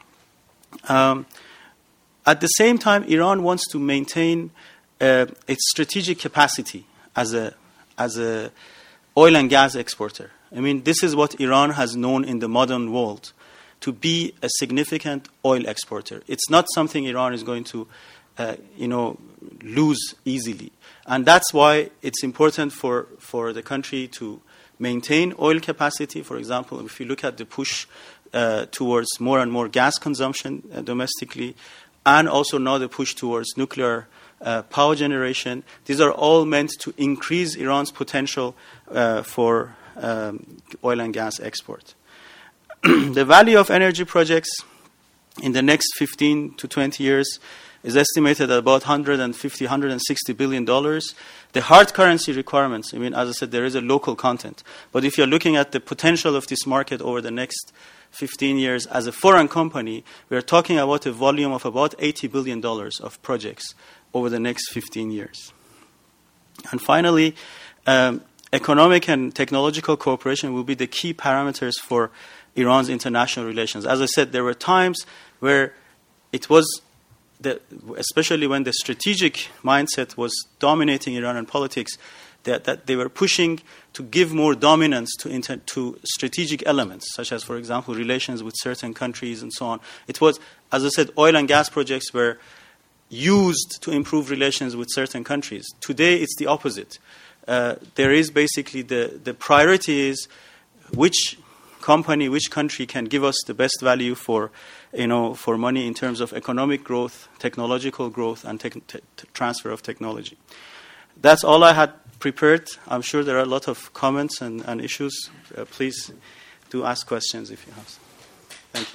B: Um, at the same time, Iran wants to maintain uh, its strategic capacity as a as a oil and gas exporter. I mean, this is what Iran has known in the modern world, to be a significant oil exporter. It's not something Iran is going to, uh, you know, lose easily. And that's why it's important for, for the country to maintain oil capacity. For example, if you look at the push uh, towards more and more gas consumption uh, domestically, and also now the push towards nuclear uh, power generation, these are all meant to increase Iran's potential uh, for um, oil and gas export. The value of energy projects in the next fifteen to twenty years is estimated at about one hundred fifty, one hundred sixty billion dollars. The hard currency requirements, I mean, as I said, there is a local content. But if you're looking at the potential of this market over the next fifteen years as a foreign company, we're talking about a volume of about eighty billion dollars of projects over the next fifteen years. And finally, um, economic and technological cooperation will be the key parameters for Iran's international relations. As I said, there were times where it was, the, especially when the strategic mindset was dominating Iranian politics, that, that they were pushing to give more dominance to, inter, to strategic elements, such as, for example, relations with certain countries and so on. It was, as I said, oil and gas projects were used to improve relations with certain countries. Today, it's the opposite. Uh, there is basically the, the priority is which company, which country can give us the best value for, you know, for money in terms of economic growth, technological growth, and te- te- transfer of technology. That's all I had prepared. I'm sure there are a lot of comments and, and issues. Uh, please do ask questions if you have some. Thank you.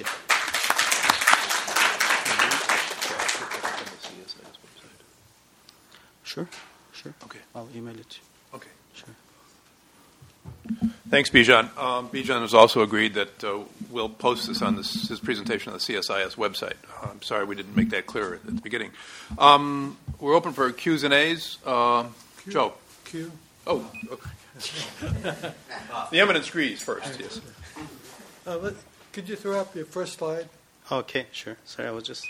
B: Sure, sure.
A: Okay.
B: I'll email it to you.
A: Okay.
B: Sure.
A: Thanks, Bijan. Um, Bijan has also agreed that uh, we'll post this on this, his presentation on the C S I S website. Uh, I'm sorry we didn't make that clear at the beginning. Um, we're open for Q's and A's. Uh,
C: Q.
A: Joe.
C: Q.
A: Oh, okay. The eminence Grease first, yes.
C: Uh, let, could you throw up your first slide?
B: Okay, sure. Sorry, I was just...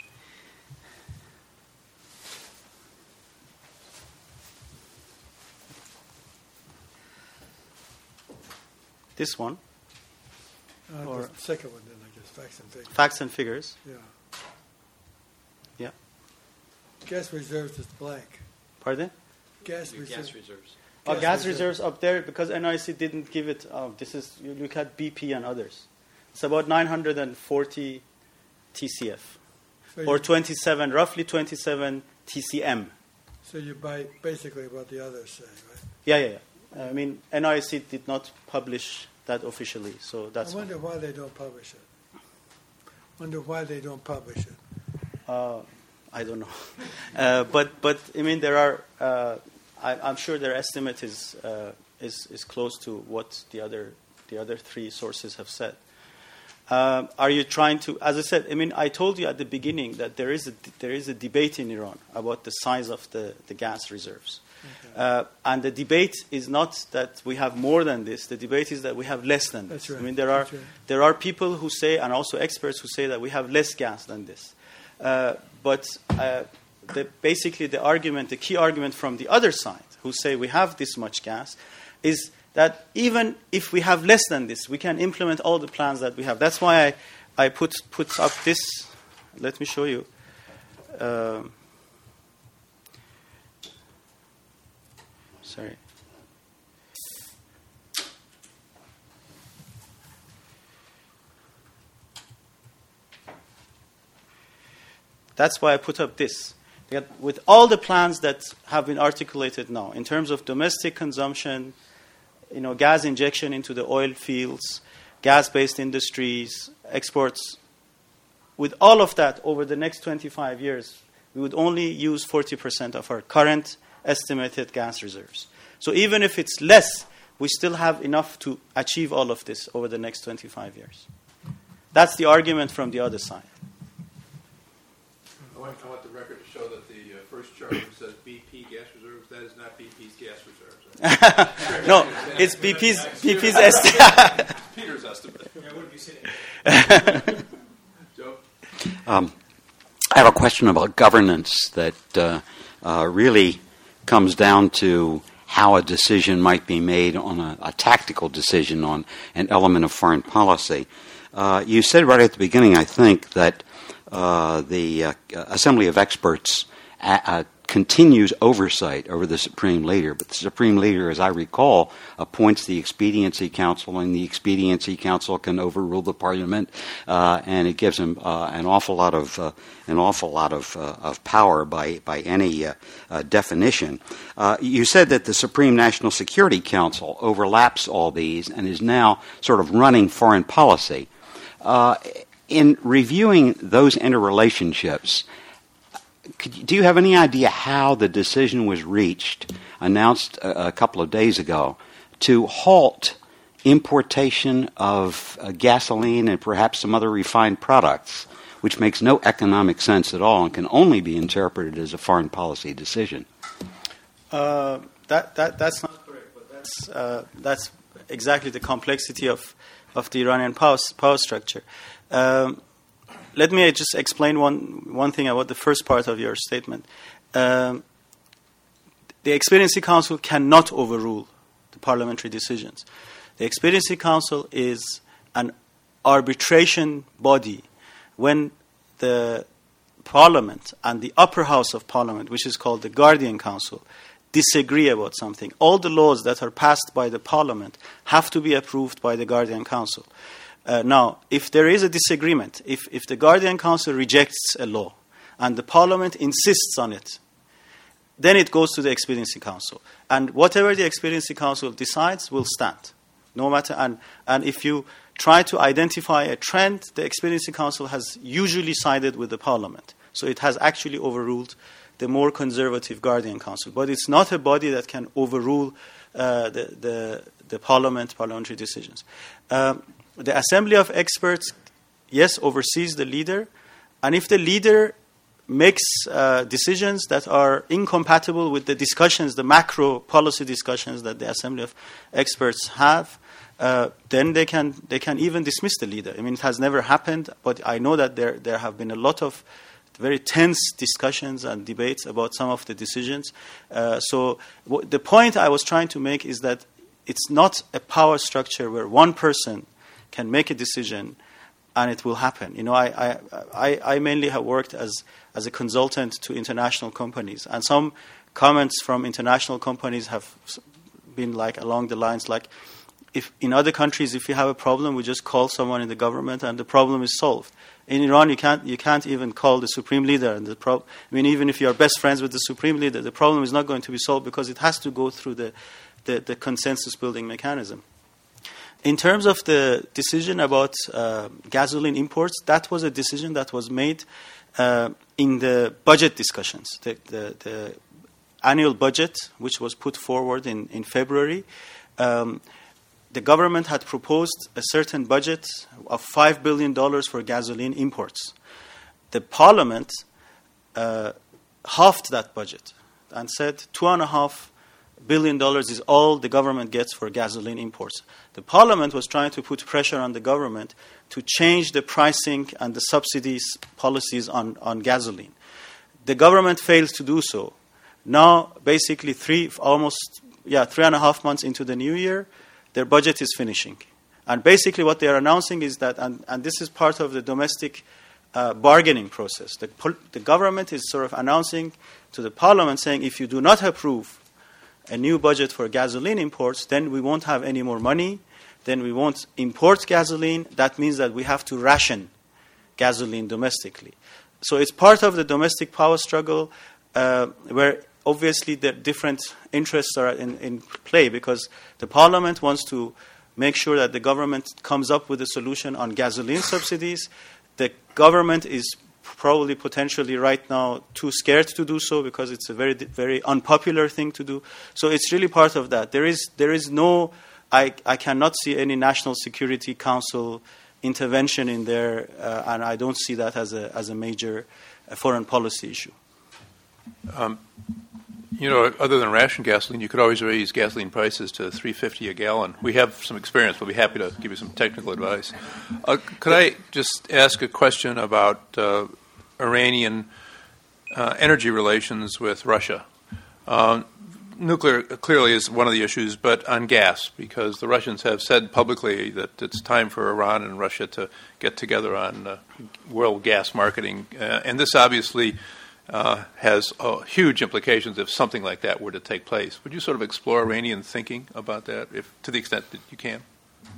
B: This one,
C: Uh,
B: Or-
C: the second one, then, I guess, facts and figures.
B: facts and figures.
C: Yeah.
B: Yeah.
C: Gas reserves is blank.
B: Pardon?
C: Gas
D: Your
C: reserves.
D: gas reserves.
B: Oh,
C: Gas
B: gas
C: reserve.
B: reserves up there because N I C didn't give it. Oh, this is, you look at B P and others. It's about nine hundred forty T C F,
C: So
B: or
C: you,
B: twenty-seven, roughly twenty-seven T C M.
C: so you buy basically what the others say, right?
B: Yeah, yeah, yeah. I mean, N I C did not publish that officially, so that's.
C: I wonder why they don't publish it. Wonder why they don't publish it.
B: Uh, I don't know, uh, but but I mean there are. Uh, I, I'm sure their estimate is uh, is is close to what the other the other three sources have said. Um, are you trying to? As I said, I mean, I told you at the beginning that there is a there is a debate in Iran about the size of the, the gas reserves,
C: Okay.
B: uh, and the debate is not that we have more than this. The debate is that we have less than this.
C: That's right.
B: I mean, there are
C: That's right.
B: there are people who say, and also experts who say that we have less gas than this. Uh, but uh, the, basically, the argument, the key argument from the other side, who say we have this much gas, is that even if we have less than this, we can implement all the plans that we have. That's why I, I put put up this. Let me show you. Um sorry. That's why I put up this. That with all the plans that have been articulated now, in terms of domestic consumption, you know, gas injection into the oil fields, gas-based industries, exports, with all of that over the next twenty-five years, we would only use forty percent of our current estimated gas reserves. So even if it's less, we still have enough to achieve all of this over the next twenty-five years. That's the argument from the other side.
A: I want, I want the record to show that the uh, first chart says B P gas reserves. That is not B P's gas reserves.
B: No, it's B P's B P's estimate.
A: Peter's estimate.
D: Yeah, what have you said?
A: Joe?
E: Um, I have a question about governance that uh, uh, really comes down to how a decision might be made on a, a tactical decision on an element of foreign policy. Uh, you said right at the beginning, I think, that uh, the uh, Assembly of Experts uh, uh, continues oversight over the Supreme Leader, but the Supreme Leader, as I recall, appoints the Expediency Council, and the Expediency Council can overrule the Parliament, uh, and it gives him uh, an awful lot of uh, an awful lot of uh, of power by by any uh, uh, definition. Uh, you said that the Supreme National Security Council overlaps all these and is now sort of running foreign policy. Uh, in reviewing those interrelationships, could you, do you have any idea how the decision was reached, announced a, a couple of days ago, to halt importation of uh, gasoline and perhaps some other refined products, which makes no economic sense at all and can only be interpreted as a foreign policy decision?
B: Uh, that, that that's not correct, but that's uh, that's exactly the complexity of of the Iranian power, power structure. Um, let me just explain one one thing about the first part of your statement. Um, the Expediency Council cannot overrule the parliamentary decisions. The Expediency Council is an arbitration body when the Parliament and the upper house of Parliament, which is called the Guardian Council, disagree about something. All the laws that are passed by the Parliament have to be approved by the Guardian Council. Uh, now, if there is a disagreement, if, if the Guardian Council rejects a law and the Parliament insists on it, then it goes to the Expediency Council. And whatever the Expediency Council decides will stand. No matter, and, and if you try to identify a trend, the Expediency Council has usually sided with the Parliament. So it has actually overruled the more conservative Guardian Council. But it's not a body that can overrule uh, the, the, the Parliament, parliamentary decisions. Um, the Assembly of Experts, yes, oversees the leader. And if the leader makes uh, decisions that are incompatible with the discussions, the macro policy discussions that the Assembly of Experts have, uh, then they can they can even dismiss the leader. I mean, it has never happened, but I know that there there have been a lot of very tense discussions and debates about some of the decisions. Uh, so w- the point I was trying to make is that it's not a power structure where one person can make a decision and it will happen. You know, I I, I, I mainly have worked as as a consultant to international companies, and some comments from international companies have been like along the lines like, if in other countries, if you have a problem, we just call someone in the government and the problem is solved. In Iran, you can't you can't even call the supreme leader, and the pro- I mean, even if you are best friends with the supreme leader, the problem is not going to be solved because it has to go through the the, the consensus building mechanism. In terms of the decision about uh, gasoline imports, that was a decision that was made uh, in the budget discussions. The, the, the annual budget, which was put forward in, in February, um, the government had proposed a certain budget of five billion dollars for gasoline imports. The parliament uh, halved that budget and said two and a half billion dollars is all the government gets for gasoline imports. The parliament was trying to put pressure on the government to change the pricing and the subsidies policies on, on gasoline. The government failed to do so. Now, basically, three almost yeah three and a half months into the new year, their budget is finishing. And basically what they are announcing is that, and, and this is part of the domestic uh, bargaining process, the, pol- the government is sort of announcing to the parliament saying, if you do not approve a new budget for gasoline imports, then we won't have any more money, then we won't import gasoline. That means that we have to ration gasoline domestically. So it's part of the domestic power struggle uh, where obviously the different interests are in, in play, because the parliament wants to make sure that the government comes up with a solution on gasoline subsidies. The government is probably potentially right now too scared to do so because it's a very very unpopular thing to do. So it's really part of that. There is there is no I I cannot see any National Security Council intervention in there, uh, and I don't see that as a as a major uh, foreign policy issue.
A: Um, you know, other than ration gasoline, you could always raise gasoline prices to three fifty a gallon. We have some experience. We'll be happy to give you some technical advice. Uh, could I just ask a question about uh, Iranian uh, energy relations with Russia? Uh, nuclear clearly is one of the issues, but on gas, because the Russians have said publicly that it's time for Iran and Russia to get together on uh, world gas marketing. Uh, and this obviously uh, has uh, huge implications if something like that were to take place. Would you sort of explore Iranian thinking about that, if to the extent that you can?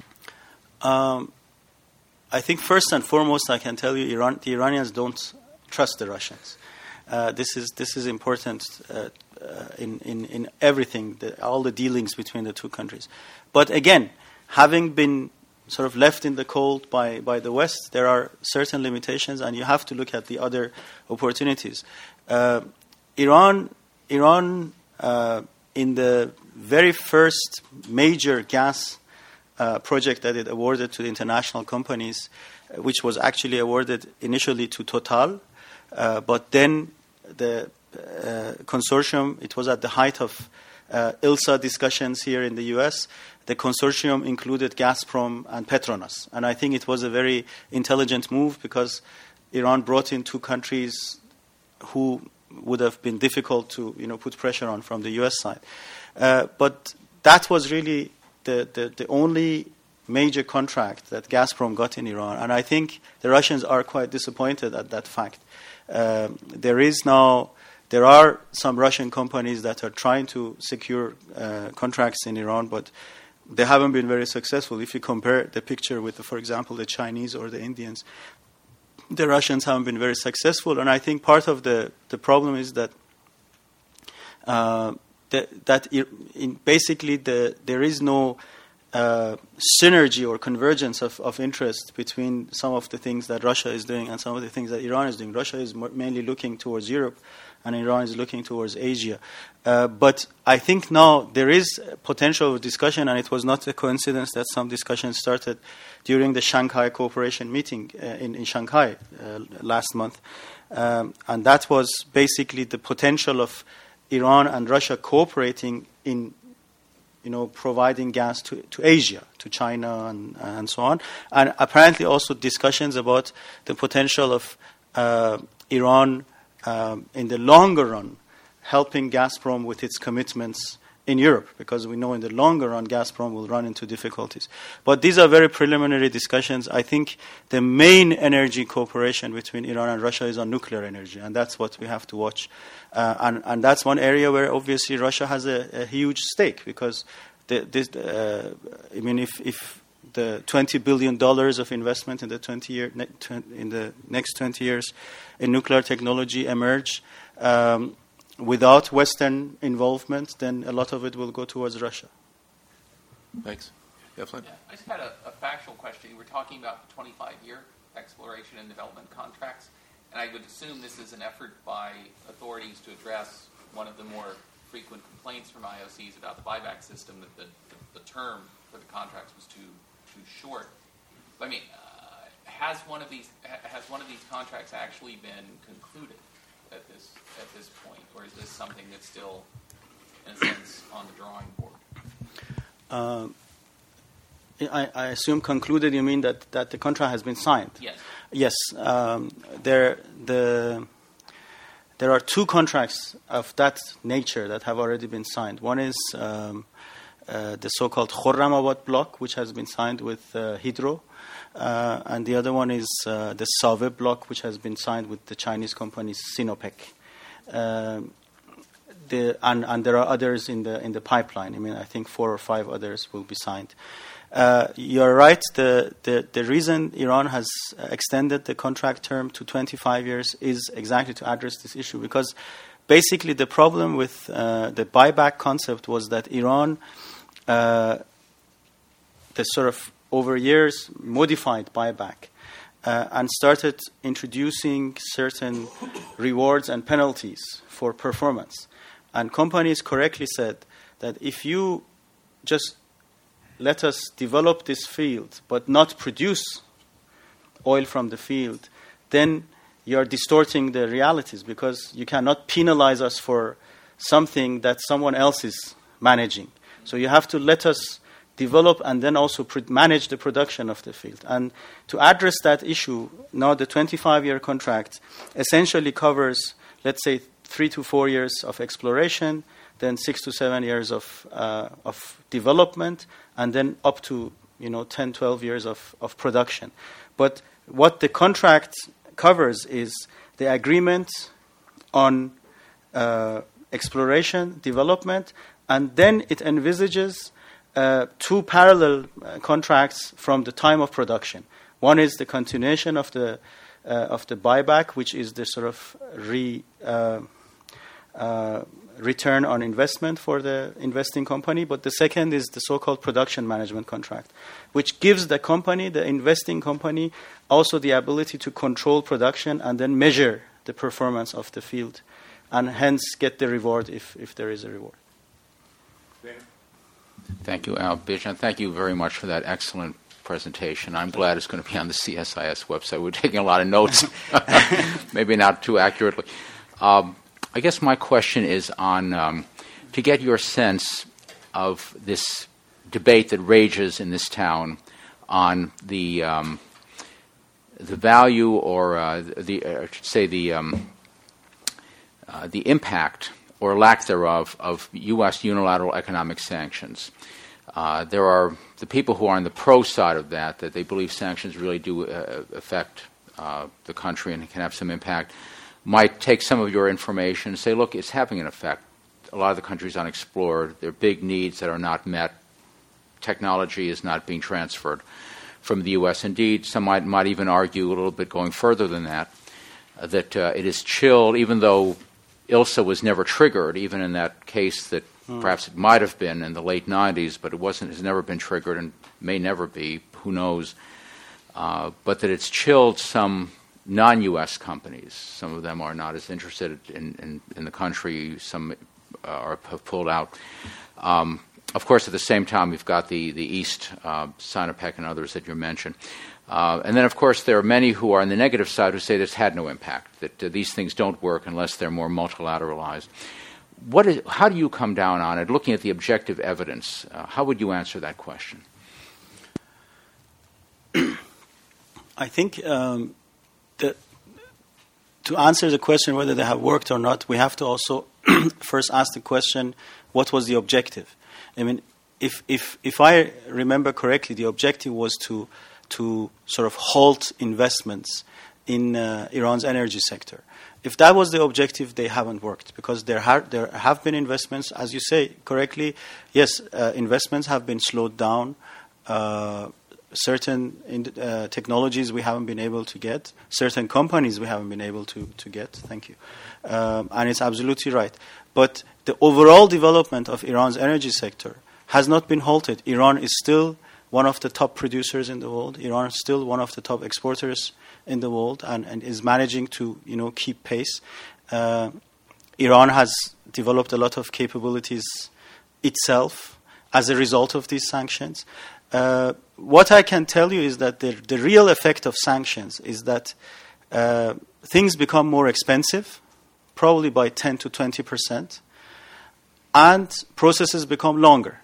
B: Um, I think first and foremost, I can tell you, Iran, the Iranians don't trust the Russians. Uh, this is this is important uh, uh, in, in in everything, the, all the dealings between the two countries. But again, having been sort of left in the cold by, by the West, there are certain limitations, and you have to look at the other opportunities. Uh, Iran, Iran, uh, in the very first major gas uh, project that it awarded to the international companies, uh, which was actually awarded initially to Total, uh, but then the uh, consortium, it was at the height of uh, I L S A discussions here in the U S, the consortium included Gazprom and Petronas. And I think it was a very intelligent move because Iran brought in two countries who would have been difficult to, you know, put pressure on from the U S side. Uh, but that was really the, the, the only major contract that Gazprom got in Iran. And I think the Russians are quite disappointed at that fact. Um, there is now, there are some Russian companies that are trying to secure uh, contracts in Iran, but they haven't been very successful. If you compare the picture with, the, for example, the Chinese or the Indians, the Russians haven't been very successful. And I think part of the, the problem is that uh, that, that in basically the, there is no uh, synergy or convergence of, of interest between some of the things that Russia is doing and some of the things that Iran is doing. Russia is more, mainly looking towards Europe, and Iran is looking towards Asia. Uh, but I think now there is potential of discussion, and it was not a coincidence that some discussions started during the Shanghai Cooperation meeting uh, in, in Shanghai uh, last month. Um, and that was basically the potential of Iran and Russia cooperating in, you know, providing gas to, to Asia, to China and, and so on. And apparently also discussions about the potential of uh, Iran Um, in the longer run, helping Gazprom with its commitments in Europe, because we know in the longer run Gazprom will run into difficulties. But these are very preliminary discussions. I think the main energy cooperation between Iran and Russia is on nuclear energy, and that's what we have to watch. Uh, and, and that's one area where obviously Russia has a, a huge stake, because the, this, uh, I mean, if, if the twenty billion dollars of investment in the twenty year ne- tw- in the next twenty years in nuclear technology emerge um, without Western involvement, then a lot of it will go towards Russia.
A: Thanks. Yeah, Flynn?
F: Yeah, I just had a, a factual question. We're talking about the twenty-five year exploration and development contracts, and I would assume this is an effort by authorities to address one of the more frequent complaints from I O Cs about the buyback system, that the, the, the term for the contracts was too too short. I mean, uh, has one of these has one of these contracts actually been concluded at this at this point, or is this something that's still, in a sense, on the drawing board?
B: Uh, I, I assume concluded. You mean that, that the contract has been signed?
F: Yes.
B: Yes. Um, there the there are two contracts of that nature that have already been signed. One is um, Uh, the so-called Khorramabad block, which has been signed with uh, Hydro, uh, and the other one is uh, the Save block, which has been signed with the Chinese company Sinopec. Uh, the, and, and there are others in the in the pipeline. I mean, I think four or five others will be signed. Uh, you're right. The, the the reason Iran has extended the contract term to twenty-five years is exactly to address this issue, because basically the problem with uh, the buyback concept was that Iran, Uh, the sort of over years modified buyback uh, and started introducing certain rewards and penalties for performance. And companies correctly said that if you just let us develop this field but not produce oil from the field, then you're distorting the realities, because you cannot penalize us for something that someone else is managing. So you have to let us develop and then also pr- manage the production of the field. And to address that issue, now the twenty-five-year contract essentially covers, let's say, three to four years of exploration, then six to seven years of uh, of development, and then up to, you know, ten, twelve years of, of production. But what the contract covers is the agreement on uh, exploration, development, and then it envisages uh, two parallel uh, contracts from the time of production. One is the continuation of the uh, of the buyback, which is the sort of re uh, uh, return on investment for the investing company. But the second is the so-called production management contract, which gives the company, the investing company, also the ability to control production and then measure the performance of the field, and hence get the reward if, if there is a reward.
G: Thank you, Al Bijan. Thank you very much for that excellent presentation. I'm glad it's going to be on the C S I S website. We're taking a lot of notes, maybe not too accurately. Um, I guess my question is on um, to get your sense of this debate that rages in this town on the um, the value, or uh, the uh, I should say the um, uh, the impact or lack thereof of U S unilateral economic sanctions. Uh, there are the people who are on the pro side of that, that they believe sanctions really do uh, affect uh, the country and can have some impact, might take some of your information and say, look, it's having an effect. A lot of the countries unexplored. There are big needs that are not met. Technology is not being transferred from the U S. Indeed, some might, might even argue a little bit going further than that, uh, that uh, it is chilled, even though I L S A was never triggered, even in that case that mm. perhaps it might have been in the late nineties, but it wasn't. Has never been triggered and may never be. Who knows? Uh, but that it's chilled some non-U S companies. Some of them are not as interested in, in, in the country. Some uh, are have pulled out. Um, of course, at the same time, we've got the the East, uh, Sinopec and others that you mentioned. Uh, and then, of course, there are many who are on the negative side who say this had no impact, that uh, these things don't work unless they're more multilateralized. What is, how do you come down on it, looking at the objective evidence? Uh, how would you answer that question?
B: I think um, that to answer the question whether they have worked or not, we have to also first ask the question, what was the objective? I mean, if, if, if I remember correctly, the objective was to to sort of halt investments in uh, Iran's energy sector. If that was the objective, they haven't worked, because there, ha- there have been investments, as you say correctly. Yes, uh, investments have been slowed down. Uh, certain in- uh, technologies we haven't been able to get. Certain companies we haven't been able to, to get. Thank you. Um, and it's absolutely right. But the overall development of Iran's energy sector has not been halted. Iran is still one of the top producers in the world. Iran is still one of the top exporters in the world, and, and is managing to, you know, keep pace. Uh, Iran has developed a lot of capabilities itself as a result of these sanctions. Uh, what I can tell you is that the, the real effect of sanctions is that uh, things become more expensive, probably by ten to twenty percent, and processes become longer.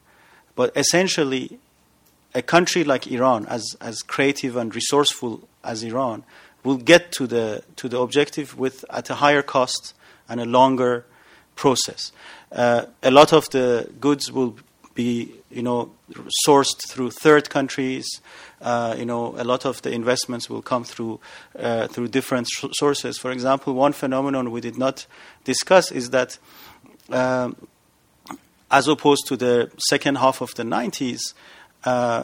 B: But essentially, a country like Iran, as as creative and resourceful as Iran, will get to the to the objective with at a higher cost and a longer process. Uh, a lot of the goods will be, you know, sourced through third countries. Uh, you know, a lot of the investments will come through uh, through different sh- sources. For example, one phenomenon we did not discuss is that, um, as opposed to the second half of the nineties. Uh,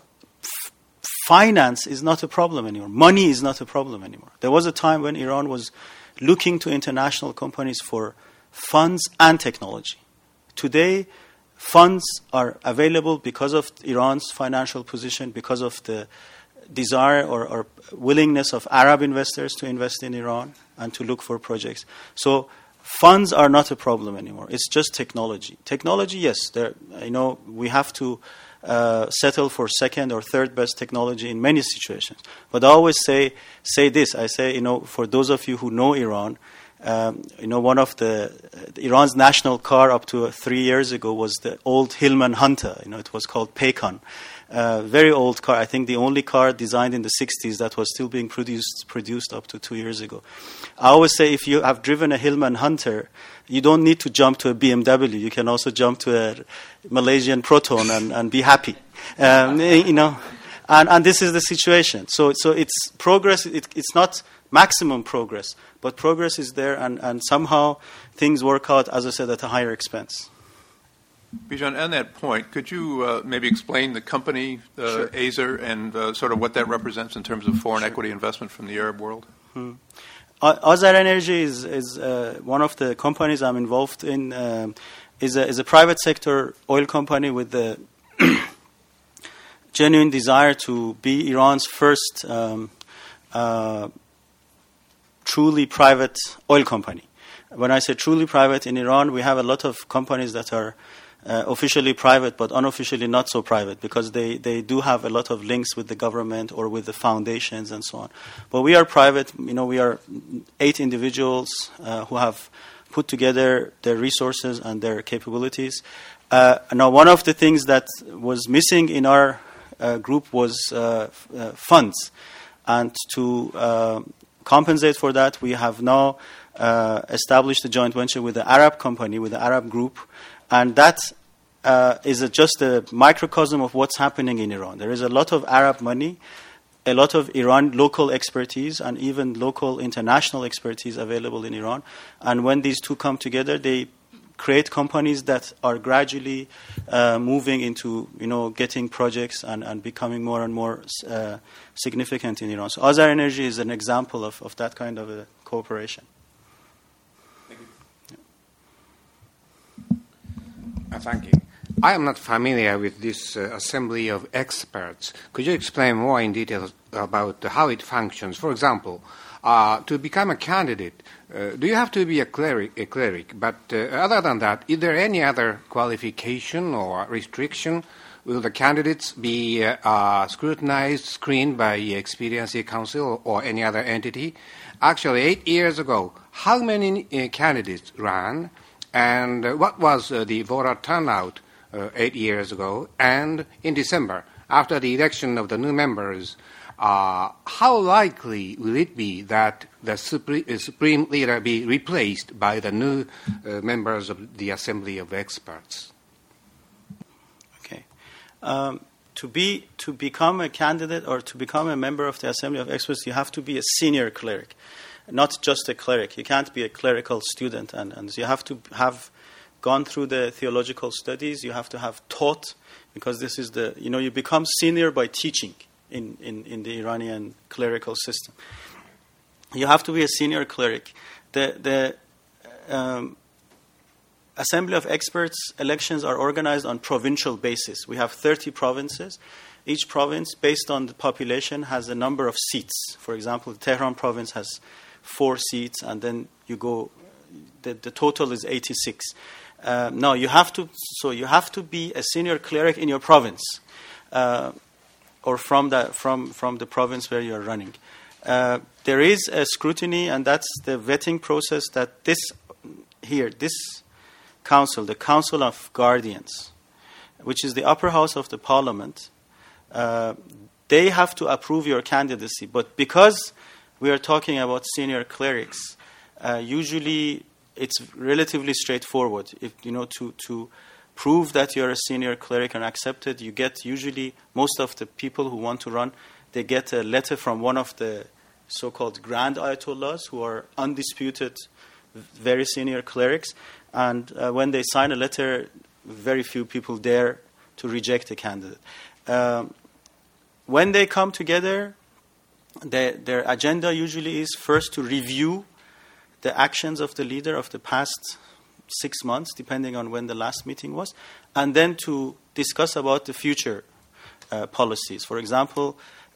B: f- finance is not a problem anymore. Money is not a problem anymore. There was a time when Iran was looking to international companies for funds and technology. Today, funds are available because of Iran's financial position, because of the desire or, or willingness of Arab investors to invest in Iran and to look for projects. So funds are not a problem anymore. It's just technology. Technology, yes, there, you know, we have to uh, settle for second or third best technology in many situations. But I always say say this. I say, you know, for those of you who know Iran, um, you know, one of the uh, Iran's national car up to uh, three years ago was the old Hillman Hunter. You know, it was called Paycon. Uh, very old car. I think the only car designed in the sixties that was still being produced produced up to two years ago. I always say if you have driven a Hillman Hunter, you don't need to jump to a B M W. You can also jump to a Malaysian Proton and, and be happy. Um, you know, and, and this is the situation. So so it's progress. It, it's not maximum progress, but progress is there, and, and somehow things work out, as I said, at a higher expense.
A: Bijan, on that point, could you uh, maybe explain the company, uh, sure. Azer, and uh, sort of what that represents in terms of foreign sure. equity investment from the Arab world?
B: Hmm. Azer Energy is, is uh, one of the companies I'm involved in. Uh, is a, is a private sector oil company with the genuine desire to be Iran's first um, uh, truly private oil company. When I say truly private, in Iran we have a lot of companies that are Uh, officially private, but unofficially not so private, because they, they do have a lot of links with the government or with the foundations and so on. But we are private. You know, we are eight individuals uh, who have put together their resources and their capabilities. Uh, now, one of the things that was missing in our uh, group was uh, f- uh, funds, and to uh, compensate for that, we have now uh, established a joint venture with the Arab company, with the Arab group. And that uh, is a, just a microcosm of what's happening in Iran. There is a lot of Arab money, a lot of Iran local expertise, and even local international expertise available in Iran. And when these two come together, they create companies that are gradually uh, moving into, you know, getting projects and, and becoming more and more uh, significant in Iran. So Azer Energy is an example of, of that kind of a cooperation.
H: Uh, thank you. I am not familiar with this uh, assembly of experts. Could you explain more in detail about uh, how it functions? For example, uh, to become a candidate, uh, do you have to be a cleric? A cleric? But uh, other than that, is there any other qualification or restriction? Will the candidates be uh, uh, scrutinized, screened by the Expediency Council or any other entity? Actually, eight years ago, how many uh, candidates ran? And uh, what was uh, the voter turnout uh, eight years ago? And in December, after the election of the new members, uh, how likely will it be that the Supreme, uh, Supreme Leader be replaced by the new uh, members of the Assembly of Experts?
B: Okay. Um, to be to become a candidate or to become a member of the Assembly of Experts, you have to be a senior cleric. Not just a cleric. You can't be a clerical student. And, and you have to have gone through the theological studies. You have to have taught, because this is the, you know, you become senior by teaching in, in, in the Iranian clerical system. You have to be a senior cleric. The, the um, Assembly of Experts elections are organized on provincial basis. We have thirty provinces. Each province, based on the population, has a number of seats. For example, the Tehran province has four seats, and then you go, the, the total is eighty-six. Uh, now, you have to, so you have to be a senior cleric in your province, uh, or from the, from, from the province where you're running. Uh, there is a scrutiny, and that's the vetting process that this, here, this council, the Council of Guardians, which is the upper house of the parliament, uh, they have to approve your candidacy. But because we are talking about senior clerics, uh, usually it's relatively straightforward. If you know to, to prove that you're a senior cleric and accepted, you get usually most of the people who want to run, they get a letter from one of the so-called grand ayatollahs who are undisputed, very senior clerics. And uh, when they sign a letter, very few people dare to reject a candidate. Um, when they come together, Their, their agenda usually is first to review the actions of the leader of the past six months, depending on when the last meeting was, and then to discuss about the future uh, policies. For example,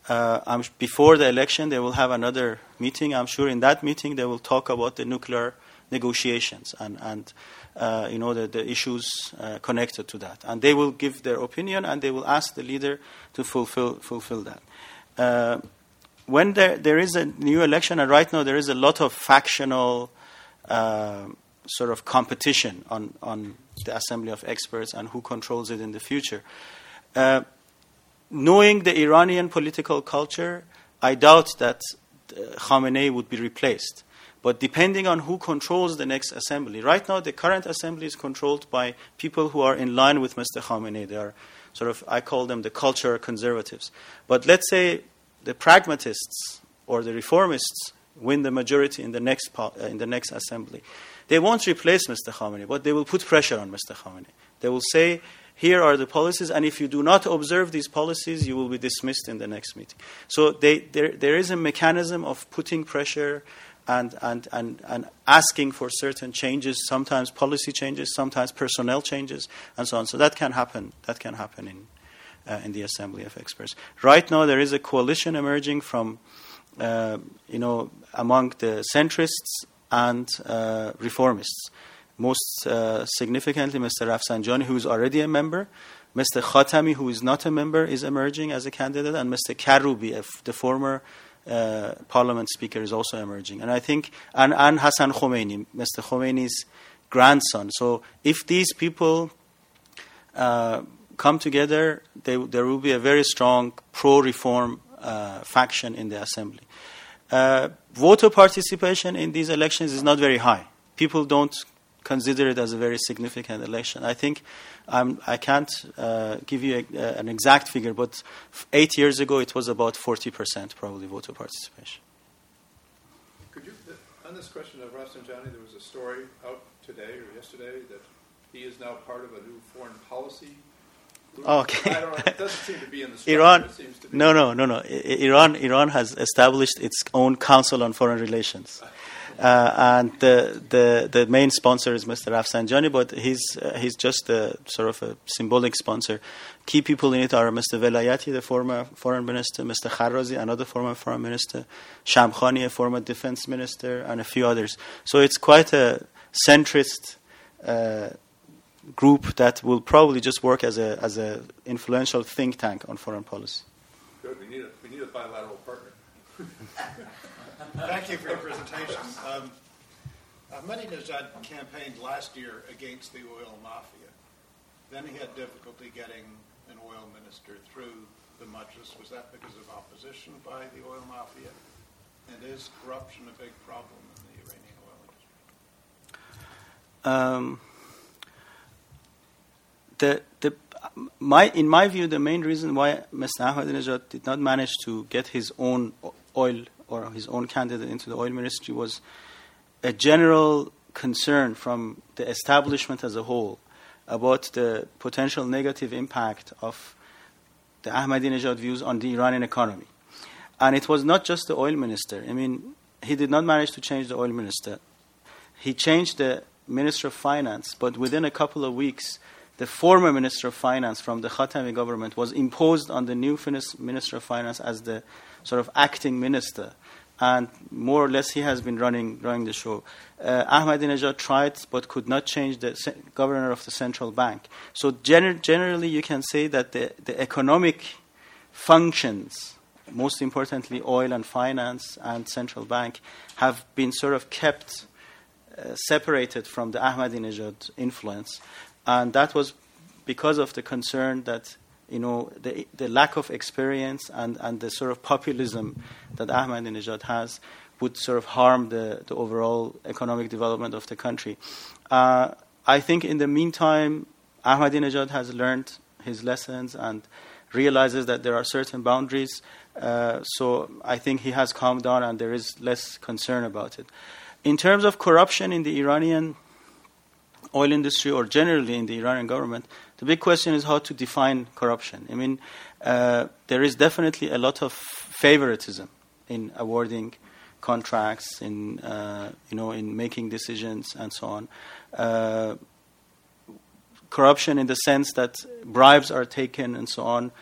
B: Uh, I'm, before the election, they will have another meeting. I'm sure in that meeting they will talk about the nuclear negotiations and, and uh, you know, the, the issues uh, connected to that. And they will give their opinion, and they will ask the leader to fulfill fulfill that. Uh, when there there is a new election, and right now there is a lot of factional uh, sort of competition on, on the Assembly of Experts and who controls it in the future. Uh, Knowing the Iranian political culture, I doubt that uh, Khamenei would be replaced. But depending on who controls the next assembly, right now the current assembly is controlled by people who are in line with Mister Khamenei. They are sort of, I call them the culture conservatives. But let's say the pragmatists or the reformists win the majority in the next po- uh, in the next assembly. They won't replace Mister Khamenei, but they will put pressure on Mister Khamenei. They will say, here are the policies, and if you do not observe these policies, you will be dismissed in the next meeting. So they, there, there is a mechanism of putting pressure and, and, and, and asking for certain changes, sometimes policy changes, sometimes personnel changes, and so on. So that can happen. That can happen in, uh, in the Assembly of Experts. Right now, there is a coalition emerging from, uh, you know, among the centrists and uh, reformists. Most uh, significantly, Mister Rafsanjani, who is already a member, Mister Khatami, who is not a member, is emerging as a candidate, and Mister Karoubi, the former uh, parliament speaker, is also emerging. And I think, and, and Hassan Khomeini, Mister Khomeini's grandson. So if these people uh, come together, they, there will be a very strong pro-reform uh, faction in the assembly. Uh, voter participation in these elections is not very high. People don't consider it as a very significant election. I think um, I can't uh, give you a, uh, an exact figure, but f- eight years ago it was about forty percent probably voter participation.
A: Could you, on this question of Rafsanjani, there was a story out today or yesterday that he is now part of a new foreign policy group.
B: Oh, okay.
A: I don't know, it doesn't seem to be in the structure.
B: Iran,
A: it seems to be.
B: no, no, no, no. I, Iran, Iran has established its own Council on Foreign Relations. Uh, and the, the the main sponsor is Mister Rafsanjani, but he's uh, he's just a sort of a symbolic sponsor. Key people in it are Mister Velayati, the former foreign minister, Mister Kharrazi, another former foreign minister, Shamkhani, a former defense minister, and a few others. So it's quite a centrist uh, group that will probably just work as a as a influential think tank on foreign policy.
A: Good. We need a we need a bilateral partner.
D: Thank you for your presentation. Um, Ahmadinejad campaigned last year against the oil mafia. Then he had difficulty getting an oil minister through the Majlis. Was that because of opposition by the oil mafia? And is corruption a big problem in the Iranian oil industry?
B: Um, the the my in my view, the main reason why Mister Ahmadinejad did not manage to get his own oil or his own candidate into the oil ministry was a general concern from the establishment as a whole about the potential negative impact of the Ahmadinejad views on the Iranian economy. And it was not just the oil minister. I mean, he did not manage to change the oil minister. He changed the Minister of Finance, but within a couple of weeks, the former Minister of Finance from the Khatami government was imposed on the new Minister of Finance as the sort of acting minister. And more or less, he has been running running the show. Uh, Ahmadinejad tried, but could not change the se- governor of the central bank. So gener- generally, you can say that the, the economic functions, most importantly, oil and finance and central bank, have been sort of kept uh, separated from the Ahmadinejad influence. And that was because of the concern that, you know, the the lack of experience and, and the sort of populism that Ahmadinejad has would sort of harm the, the overall economic development of the country. Uh, I think in the meantime, Ahmadinejad has learned his lessons and realizes that there are certain boundaries. Uh, so I think he has calmed down and there is less concern about it. In terms of corruption in the Iranian oil industry or generally in the Iranian government, the big question is how to define corruption. I mean, uh, there is definitely a lot of favoritism in awarding contracts, in uh, you know, in making decisions, and so on. Uh, corruption in the sense that bribes are taken and so on.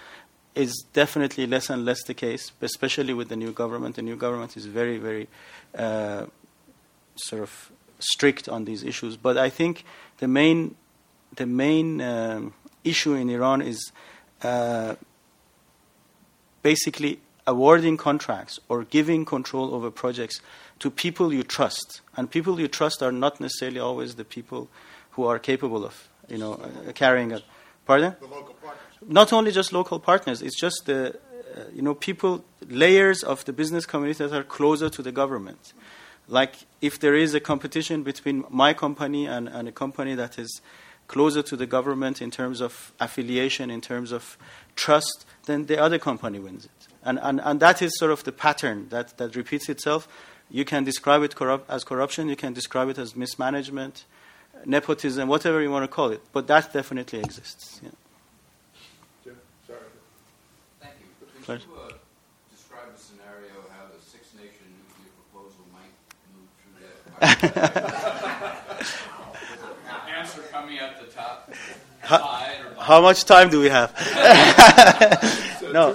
B: is definitely less and less the case, especially with the new government. The new government is very, very uh, sort of strict on these issues. But I think the main, the main um, issue in Iran is uh, basically awarding contracts or giving control over projects to people you trust. And people you trust are not necessarily always the people who are capable of, you know, uh, carrying a... Pardon?
D: The local partners.
B: Not only just local partners, it's just the, uh, you know, people, layers of the business community that are closer to the government. Like if there is a competition between my company and, and a company that is closer to the government in terms of affiliation, in terms of trust, then the other company wins it. And, and, and that is sort of the pattern that, that repeats itself. You can describe it corrupt, as corruption, you can describe it as mismanagement, nepotism, whatever you want to call it. But that definitely exists. Yeah.
D: Jim, sorry.
I: Thank you. Could
B: Pleasure.
I: you uh, describe a scenario how the six-nation nuclear proposal might move through that? Answer coming at the top.
B: How,
I: Side or
B: how much time do we have? No.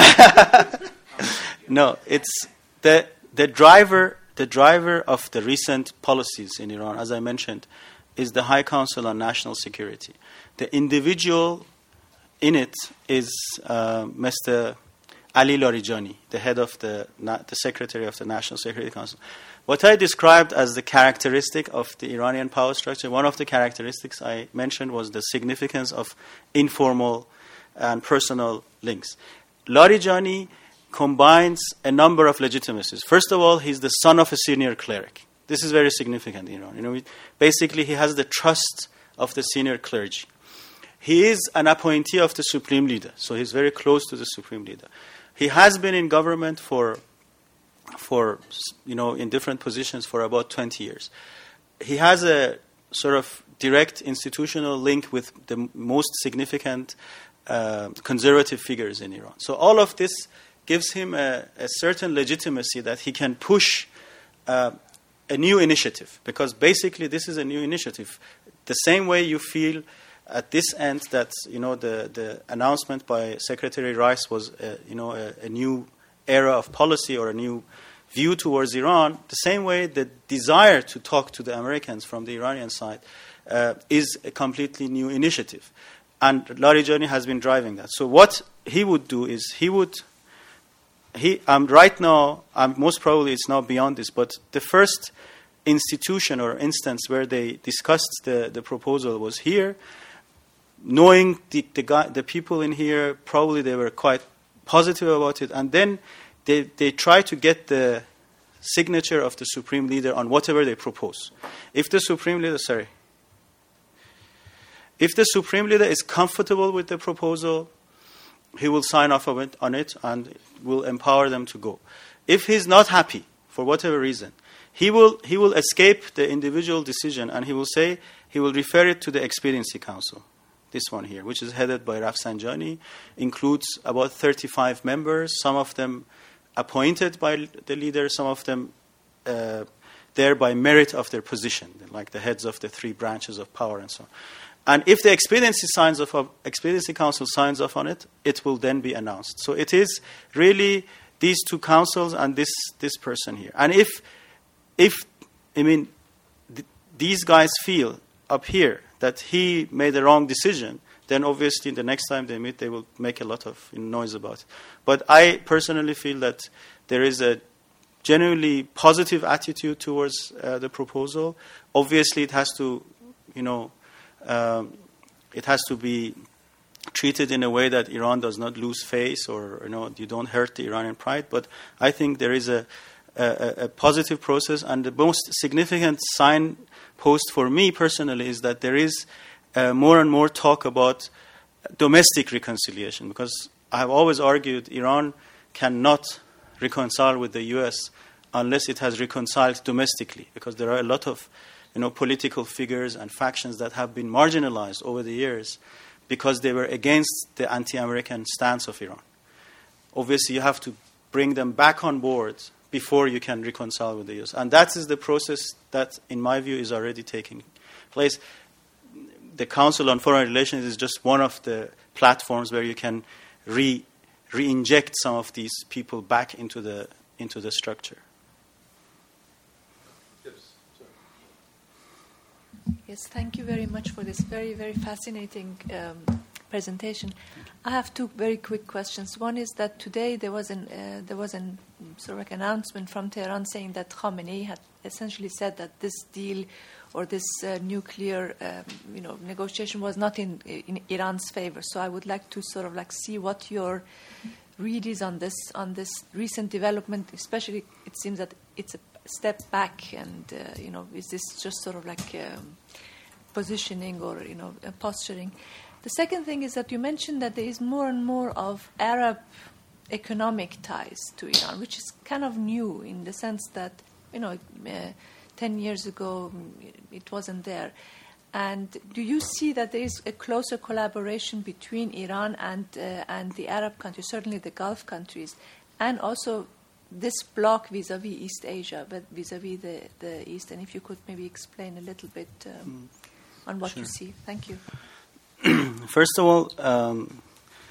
B: No, it's the the driver the driver of the recent policies in Iran, as I mentioned, is the High Council on National Security. The individual in it is uh, Mister Ali Larijani, the head of the the secretary of the National Security Council. What I described as the characteristic of the Iranian power structure, one of the characteristics I mentioned was the significance of informal and personal links. Larijani combines a number of legitimacies. First of all, he's the son of a senior cleric. This is very significant in Iran. You know, basically, he has the trust of the senior clergy. He is an appointee of the supreme leader, so he's very close to the supreme leader. He has been in government for, for you know, in different positions for about twenty years. He has a sort of direct institutional link with the most significant uh, conservative figures in Iran. So all of this gives him a, a certain legitimacy that he can push uh, a new initiative, because basically this is a new initiative. The same way you feel at this end that, you know, the, the announcement by Secretary Rice was, uh, you know, a, a new era of policy or a new view towards Iran, the same way the desire to talk to the Americans from the Iranian side uh, is a completely new initiative. And Larijani has been driving that. So what he would do is he would... He, um, right now, um, most probably it's now beyond this, but the first institution or instance where they discussed the, the proposal was here. Knowing the, the, guy, the people in here, probably they were quite positive about it. And then they, they try to get the signature of the supreme leader on whatever they propose. If the supreme leader, sorry, if the supreme leader is comfortable with the proposal, he will sign off on it, on it and will empower them to go. If he's not happy, for whatever reason, he will he will escape the individual decision and he will say he will refer it to the Expediency Council, this one here, which is headed by Rafsanjani, includes about thirty-five members, some of them appointed by the leader, some of them uh, there by merit of their position, like the heads of the three branches of power and so on. And if the Expediency signs off, Expediency Council signs off on it, it will then be announced. So it is really these two councils and this this person here. And if, if I mean, th- these guys feel up here that he made the wrong decision, then obviously the next time they meet, they will make a lot of noise about it. But I personally feel that there is a genuinely positive attitude towards uh, the proposal. Obviously, it has to, you know, Um, it has to be treated in a way that Iran does not lose face, or, you know, you don't hurt the Iranian pride. But I think there is a, a, a positive process, and the most significant signpost for me personally is that there is uh, more and more talk about domestic reconciliation, because I have always argued Iran cannot reconcile with the U S unless it has reconciled domestically, because there are a lot of you know, political figures and factions that have been marginalized over the years because they were against the anti-American stance of Iran. Obviously, you have to bring them back on board before you can reconcile with the U S. And that is the process that, in my view, is already taking place. The Council on Foreign Relations is just one of the platforms where you can re re-inject some of these people back into the into the structure.
J: Yes, thank you very much for this very, very fascinating um, presentation. I have two very quick questions. One is that today there was an uh, there was an sort of like announcement from Tehran saying that Khamenei had essentially said that this deal or this uh, nuclear um, you know negotiation was not in in Iran's favor. So I would like to sort of like see what your read is on this on this recent development. Especially, it seems that it's a step back, and uh, you know, is this just sort of like um, positioning or you know uh, posturing? The second thing is that you mentioned that there is more and more of Arab economic ties to Iran, which is kind of new in the sense that you know uh, ten years ago it wasn't there. And do you see that there is a closer collaboration between Iran and uh, and the Arab countries, certainly the Gulf countries, and also this bloc vis-a-vis East Asia, but vis-a-vis the, the East? And if you could maybe explain a little bit um, mm. on what
B: Sure.
J: you see. Thank you.
B: First of all, um,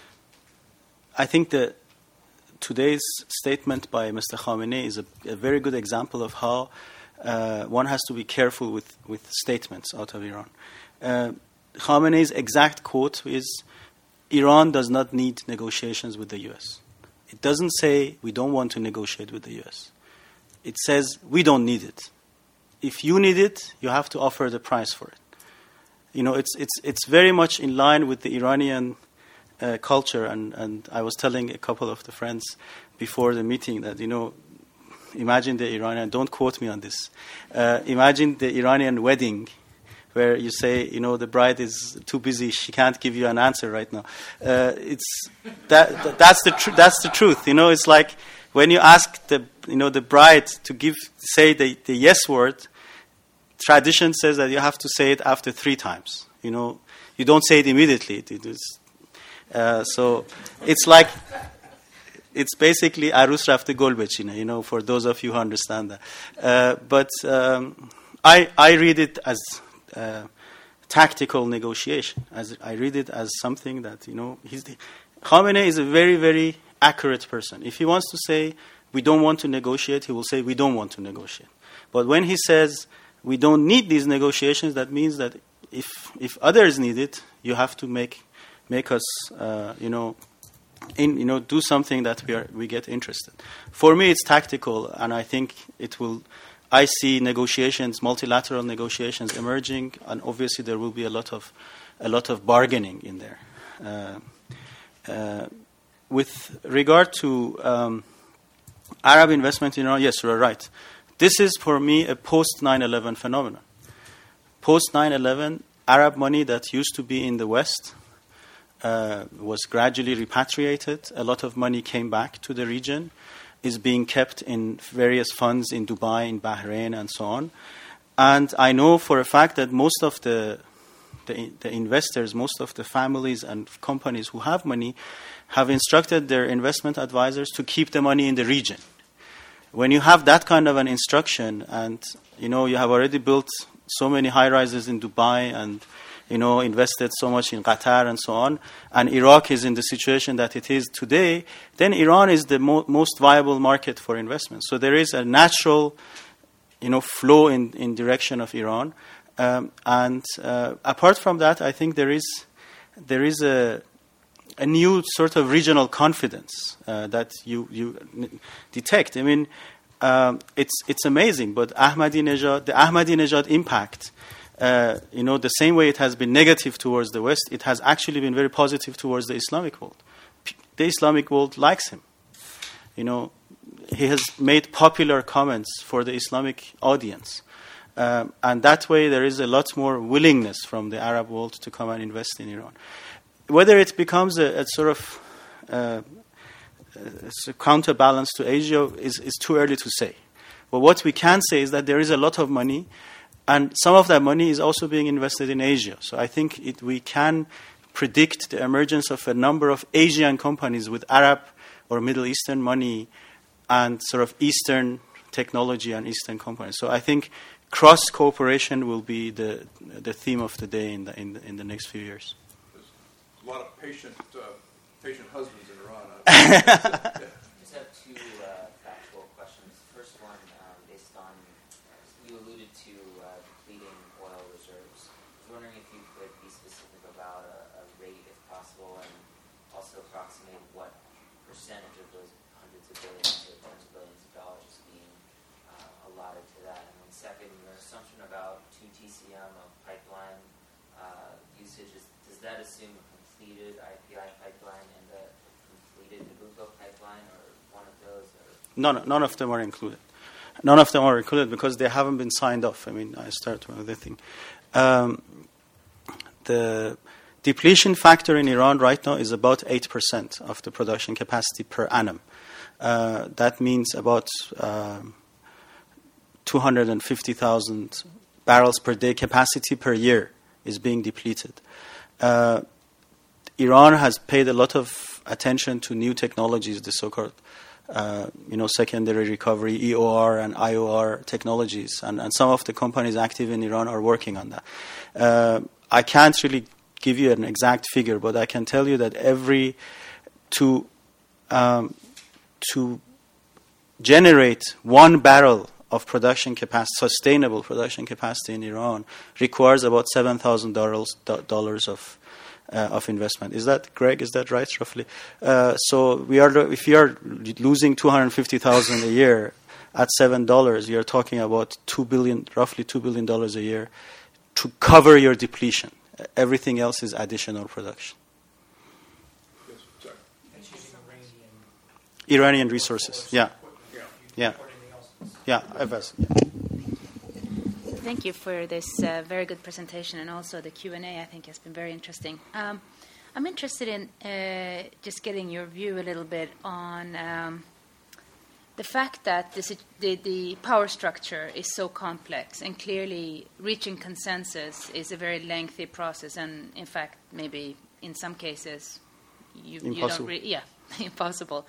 B: I think that today's statement by Mister Khamenei is a, a very good example of how uh, one has to be careful with, with statements out of Iran. Uh, Khamenei's exact quote is, "Iran does not need negotiations with the U S" It doesn't say we don't want to negotiate with the U S It says we don't need it. If you need it, you have to offer the price for it. You know, it's it's it's very much in line with the Iranian uh, culture, and, and I was telling a couple of the friends before the meeting that, you know, imagine the Iranian, don't quote me on this, uh, imagine the Iranian wedding where you say, you know, the bride is too busy, she can't give you an answer right now. Uh, it's that, that that's the tr- that's the truth. You know, it's like when you ask the you know the bride to give say the, the yes word. Tradition says that you have to say it after three times. You know, you don't say it immediately. It is, uh, so it's like it's basically arus rafte gol bechine. You know, for those of you who understand that. Uh, but um, I I read it as uh, tactical negotiation. As I read it as something that you know he's the, Khamenei is a very very accurate person. If he wants to say we don't want to negotiate, he will say we don't want to negotiate. But when he says we don't need these negotiations, that means that if if others need it, you have to make make us uh, you know in you know do something that we are we get interested. For me, it's tactical, and I think it will. I see negotiations, multilateral negotiations emerging, and obviously there will be a lot of a lot of bargaining in there. Uh, uh, with regard to um, Arab investment in Iran, yes, you are right. This is, for me, a post nine eleven phenomenon. Post nine eleven, Arab money that used to be in the West uh, was gradually repatriated. A lot of money came back to the region, is being kept in various funds in Dubai, in Bahrain, and so on. And I know for a fact that most of the, the, the investors, most of the families and companies who have money have instructed their investment advisors to keep the money in the region. When you have that kind of an instruction, and you know you have already built so many high rises in Dubai, and you know invested so much in Qatar and so on, and Iraq is in the situation that it is today, then Iran is the mo- most viable market for investment. So there is a natural, you know, flow in in direction of Iran, um, and uh, apart from that, I think there is there is a a new sort of regional confidence uh, that you you n- detect. I mean, um, it's it's amazing. But Ahmadinejad, the Ahmadinejad impact, uh, you know, the same way it has been negative towards the West, it has actually been very positive towards the Islamic world. P- the Islamic world likes him. You know, he has made popular comments for the Islamic audience, um, and that way there is a lot more willingness from the Arab world to come and invest in Iran. Whether it becomes a, a sort of uh, a counterbalance to Asia is, is too early to say. But what we can say is that there is a lot of money, and some of that money is also being invested in Asia. So I think it, we can predict the emergence of a number of Asian companies with Arab or Middle Eastern money and sort of Eastern technology and Eastern companies. So I think cross cooperation will be the the theme of the day in the in the, in the next few years.
A: A lot of patient uh, patient husbands in Iran.
K: I just have two uh, factual questions. First one, um, based on, you alluded to uh, depleting oil reserves. I was wondering if you could be specific about a, a rate, if possible, and also approximate what percentage of those hundreds of billions or tens of billions of dollars is being uh, allotted to that. And then second, your assumption about two T C M of pipeline uh, usage, is, does that assume a completed I P I pipeline and a completed Nabucco pipeline, or one of those? Or?
B: None, none of them are included. None of them are included because they haven't been signed off. I mean, I start with another thing. Um, the depletion factor in Iran right now is about eight percent of the production capacity per annum. Uh, that means about um, two hundred fifty thousand barrels per day capacity per year is being depleted. Uh, Iran has paid a lot of attention to new technologies, the so-called uh, you know, secondary recovery, E O R and I O R technologies, and, and some of the companies active in Iran are working on that. Uh, I can't really give you an exact figure, but I can tell you that every to um, to generate one barrel of production capacity, sustainable production capacity in Iran, requires about seven thousand dollars dollars of uh, of investment. Is that, Greg? Is that right, roughly? Uh, so we are, if you are losing two hundred fifty thousand a year at seven dollars, you are talking about two billion, roughly two billion dollars a year to cover your depletion. Everything else is additional production.
A: Yes, sorry.
B: Iranian resources. Yeah. Yeah. Yeah. Evaz.
L: Thank you for this uh, very good presentation, and also the Q and A I think has been very interesting. Um, I'm interested in uh, just getting your view a little bit on um, the fact that this, the, the power structure is so complex, and clearly reaching consensus is a very lengthy process, and in fact, maybe in some cases, you, you don't re- yeah, impossible.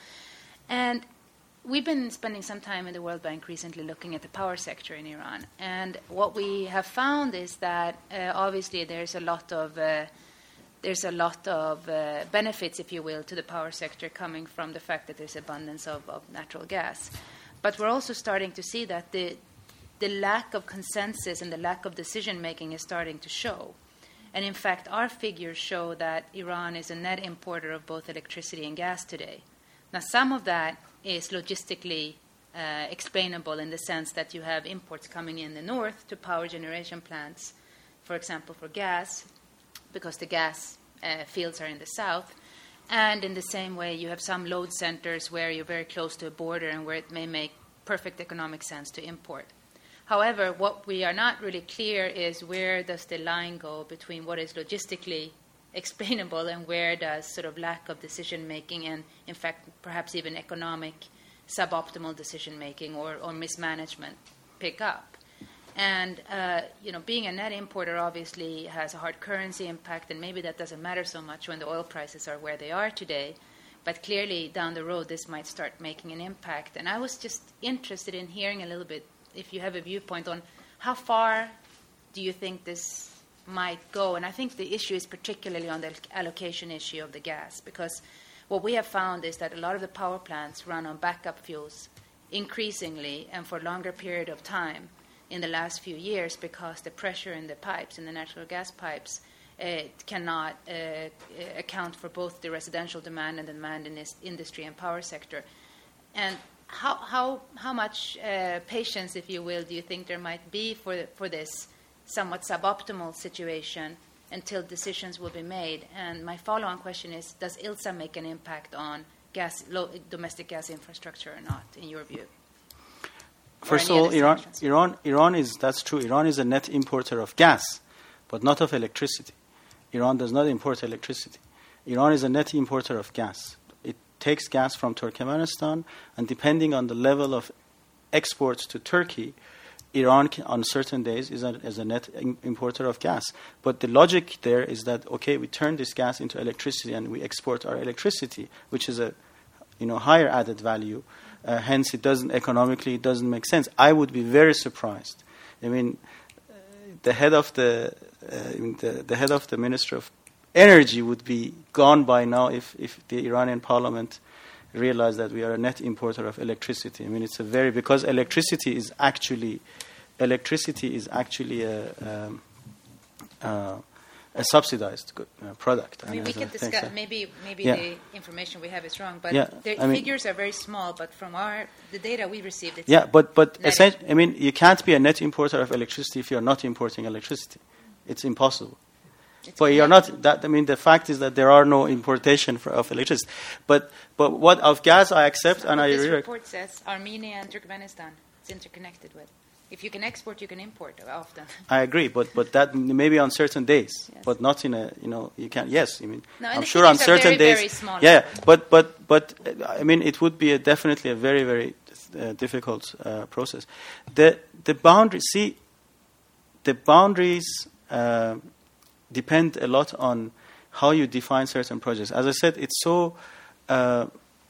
L: And we've been spending some time in the World Bank recently looking at the power sector in Iran, and what we have found is that uh, obviously there's a lot of uh, there's a lot of uh, benefits, if you will, to the power sector coming from the fact that there's abundance of, of natural gas. But we're also starting to see that the the lack of consensus and the lack of decision making is starting to show. And in fact, our figures show that Iran is a net importer of both electricity and gas today. Now, some of that is logistically uh, explainable in the sense that you have imports coming in the north to power generation plants, for example, for gas, because the gas uh, fields are in the south. And in the same way, you have some load centers where you're very close to a border and where it may make perfect economic sense to import. However, what we are not really clear is where does the line go between what is logistically explainable and where does sort of lack of decision making and, in fact, perhaps even economic suboptimal decision making or, or mismanagement pick up. And, uh, you know, being a net importer obviously has a hard currency impact, and maybe that doesn't matter so much when the oil prices are where they are today. But clearly, down the road, this might start making an impact. And I was just interested in hearing a little bit, if you have a viewpoint on how far do you think this might go. And I think the issue is particularly on the allocation issue of the gas, because what we have found is that a lot of the power plants run on backup fuels increasingly and for a longer period of time in the last few years, because the pressure in the pipes, in the natural gas pipes, uh, cannot uh, account for both the residential demand and the demand in this industry and power sector. And how how how much uh, patience, if you will, do you think there might be for for this somewhat suboptimal situation until decisions will be made? And my follow-on question is, does I L S A make an impact on gas, low, domestic gas infrastructure or not, in your view?
B: First of all, Iran, Iran, Iran is, that's true, Iran is a net importer of gas, but not of electricity. Iran does not import electricity. Iran is a net importer of gas. It takes gas from Turkmenistan, and depending on the level of exports to Turkey, Iran can, on certain days is a, is a net im- importer of gas. But the logic there is that, okay, we turn this gas into electricity and we export our electricity, which is a you know higher added value. Uh, hence, it doesn't economically, it doesn't make sense. I would be very surprised. I mean, uh, the head of the, uh, the the head of the Minister of energy would be gone by now if, if the Iranian parliament realized that we are a net importer of electricity. I mean, it's a very, because electricity is actually, electricity is actually a, um, uh, a subsidized good, uh, product.
L: I mean, we could discuss, maybe maybe
B: yeah.
L: the information we have is wrong, but
B: yeah,
L: the
B: I mean,
L: figures are very small, but from our, the data we received, it's
B: yeah, but, but essentially, I mean, you can't be a net importer of electricity if you're not importing electricity. It's impossible.
L: It's
B: but you're not, that, I mean, the fact is that there are no importation for, of electricity. But, but what of gas I accept, and
L: but
B: I...
L: This
B: re-
L: report says Armenia and Turkmenistan, it's interconnected with. If you can export, you can import often.
B: I agree, but but that maybe on certain days, yes. but not in a, you know, you can, yes, I mean,
L: no,
B: I'm sure on certain
L: very,
B: days.
L: Very small.
B: Yeah, but, but, but, I mean, it would be a definitely a very, very uh, difficult uh, process. The, the boundary, see, the boundaries uh, depend a lot on how you define certain projects. As I said, it's so, uh,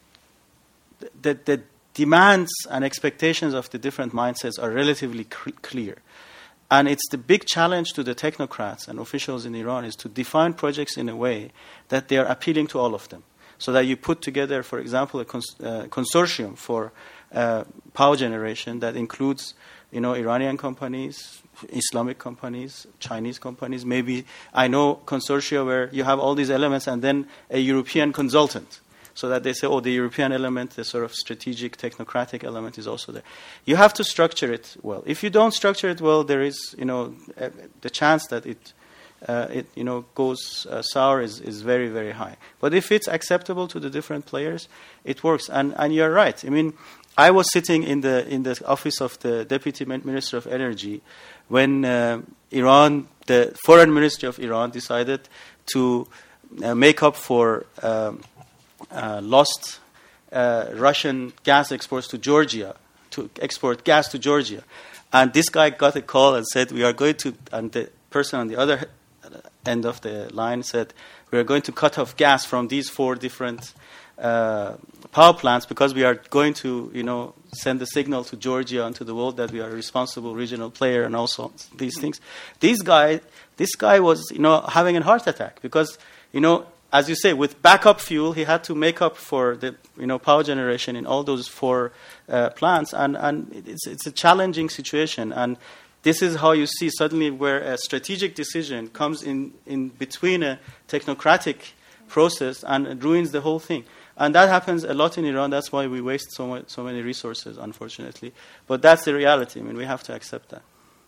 B: the, the demands and expectations of the different mindsets are relatively cr- clear. And it's the big challenge to the technocrats and officials in Iran is to define projects in a way that they are appealing to all of them. So that you put together, for example, a cons- uh, consortium for uh, power generation that includes, you know, Iranian companies, Islamic companies, Chinese companies. Maybe I know consortia where you have all these elements and then a European consultant. So that they say, oh, the European element, the sort of strategic, technocratic element is also there. You have to structure it well. If you don't structure it well, there is, you know, uh, the chance that it, uh, it you know, goes uh, sour is, is very, very high. But if it's acceptable to the different players, it works. And and you're right. I mean, I was sitting in the in the office of the Deputy Minister of Energy when uh, Iran, the Foreign Ministry of Iran, decided to uh, make up for. Um, Uh, lost uh, Russian gas exports to Georgia, to export gas to Georgia. And this guy got a call and said, we are going to, and the person on the other end of the line said, we are going to cut off gas from these four different uh, power plants because we are going to, you know, send a signal to Georgia and to the world that we are a responsible regional player and also these things. This guy, this guy was, you know, having a heart attack because, you know, as you say, with backup fuel, he had to make up for the, you know, power generation in all those four uh, plants, and, and it's it's a challenging situation. And this is how you see suddenly where a strategic decision comes in, in between a technocratic process and it ruins the whole thing. And that happens a lot in Iran. That's why we waste so much, so many resources, unfortunately. But that's the reality. I mean, we have to accept that.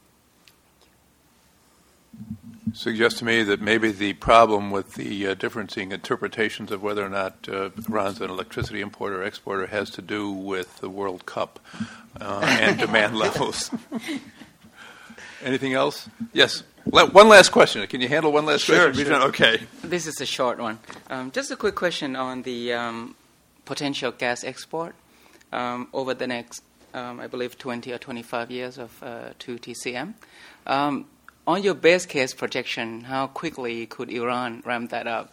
A: Suggests to me that maybe the problem with the uh, differencing interpretations of whether or not uh, Iran's an electricity importer or exporter has to do with the World Cup uh, and demand levels. Anything else? Yes. One last question. Can you handle one last
M: sure,
A: question?
M: Sure.
A: Okay.
M: This is a short one. Um, just a quick question on the um, potential gas export um, over the next, um, I believe, twenty or twenty-five years of uh, two T C M. Um, On your base case projection, how quickly could Iran ramp that up?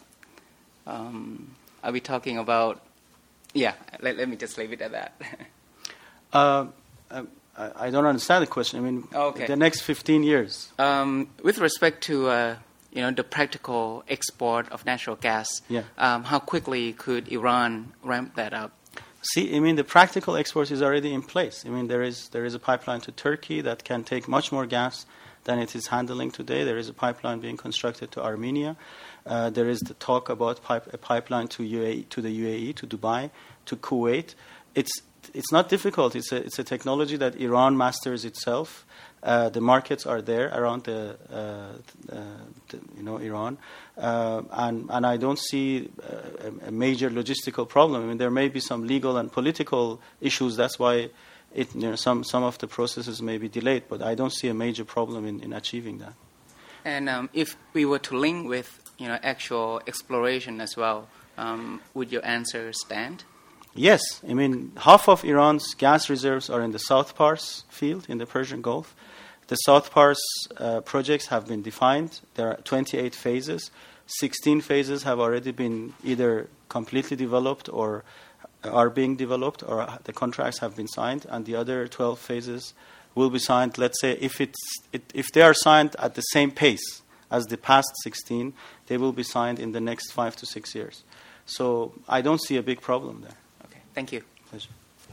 M: Um, are we talking about? Yeah, let, let me just leave it at that.
B: uh, I, I don't understand the question. I mean, okay. The next fifteen years.
M: Um, with respect to uh, you know the practical export of natural gas,
B: yeah.
M: um, how quickly could Iran ramp that up?
B: See, I mean, the practical export is already in place. I mean, there is there is a pipeline to Turkey that can take much more gas than it is handling today. There is a pipeline being constructed to Armenia. Uh, there is the talk about pipe, a pipeline to U A E, to the U A E, to Dubai, to Kuwait. It's it's not difficult. It's a it's a technology that Iran masters itself. Uh, the markets are there around the, uh, uh, the you know Iran, uh, and and I don't see a, a major logistical problem. I mean, there may be some legal and political issues. That's why. It, you know, some, some of the processes may be delayed, but I don't see a major problem in, in achieving that.
M: And um, if we were to link with you know actual exploration as well, um, would your answer stand?
B: Yes. I mean, half of Iran's gas reserves are in the South Pars field in the Persian Gulf. The South Pars uh, projects have been defined. There are twenty-eight phases. sixteen phases have already been either completely developed or are being developed, or the contracts have been signed, and the other twelve phases will be signed. Let's say if it's it, if they are signed at the same pace as the past sixteen, they will be signed in the next five to six years. So I don't see a big problem there.
M: Okay, thank you.
B: Pleasure.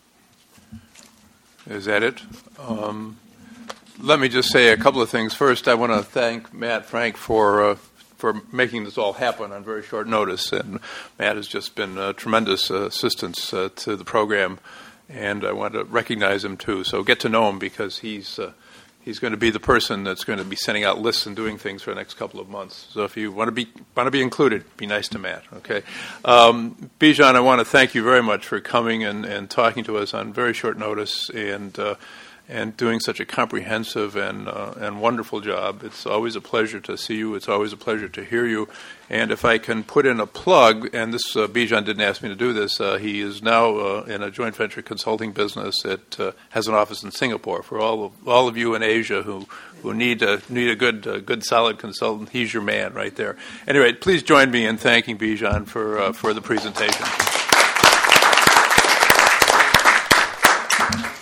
A: Is that it? Um, let me just say a couple of things. First, I want to thank Matt Frank for uh, for making this all happen on very short notice. And Matt has just been a tremendous uh, assistance uh, to the program, and I want to recognize him too. So get to know him, because he's uh, he's going to be the person that's going to be sending out lists and doing things for the next couple of months. So if you want to be want to be included, be nice to Matt. Okay, um, Bijan, I want to thank you very much for coming and, and talking to us on very short notice, and uh, and doing such a comprehensive and uh, and wonderful job. It's always a pleasure to see you. It's always a pleasure to hear you. And if I can put in a plug, and this uh, Bijan didn't ask me to do this, uh, he is now uh, in a joint venture consulting business that uh, has an office in Singapore. For all of all of you in Asia who who need a need a good uh, good solid consultant, he's your man right there. Anyway, please join me in thanking Bijan for uh, for the presentation.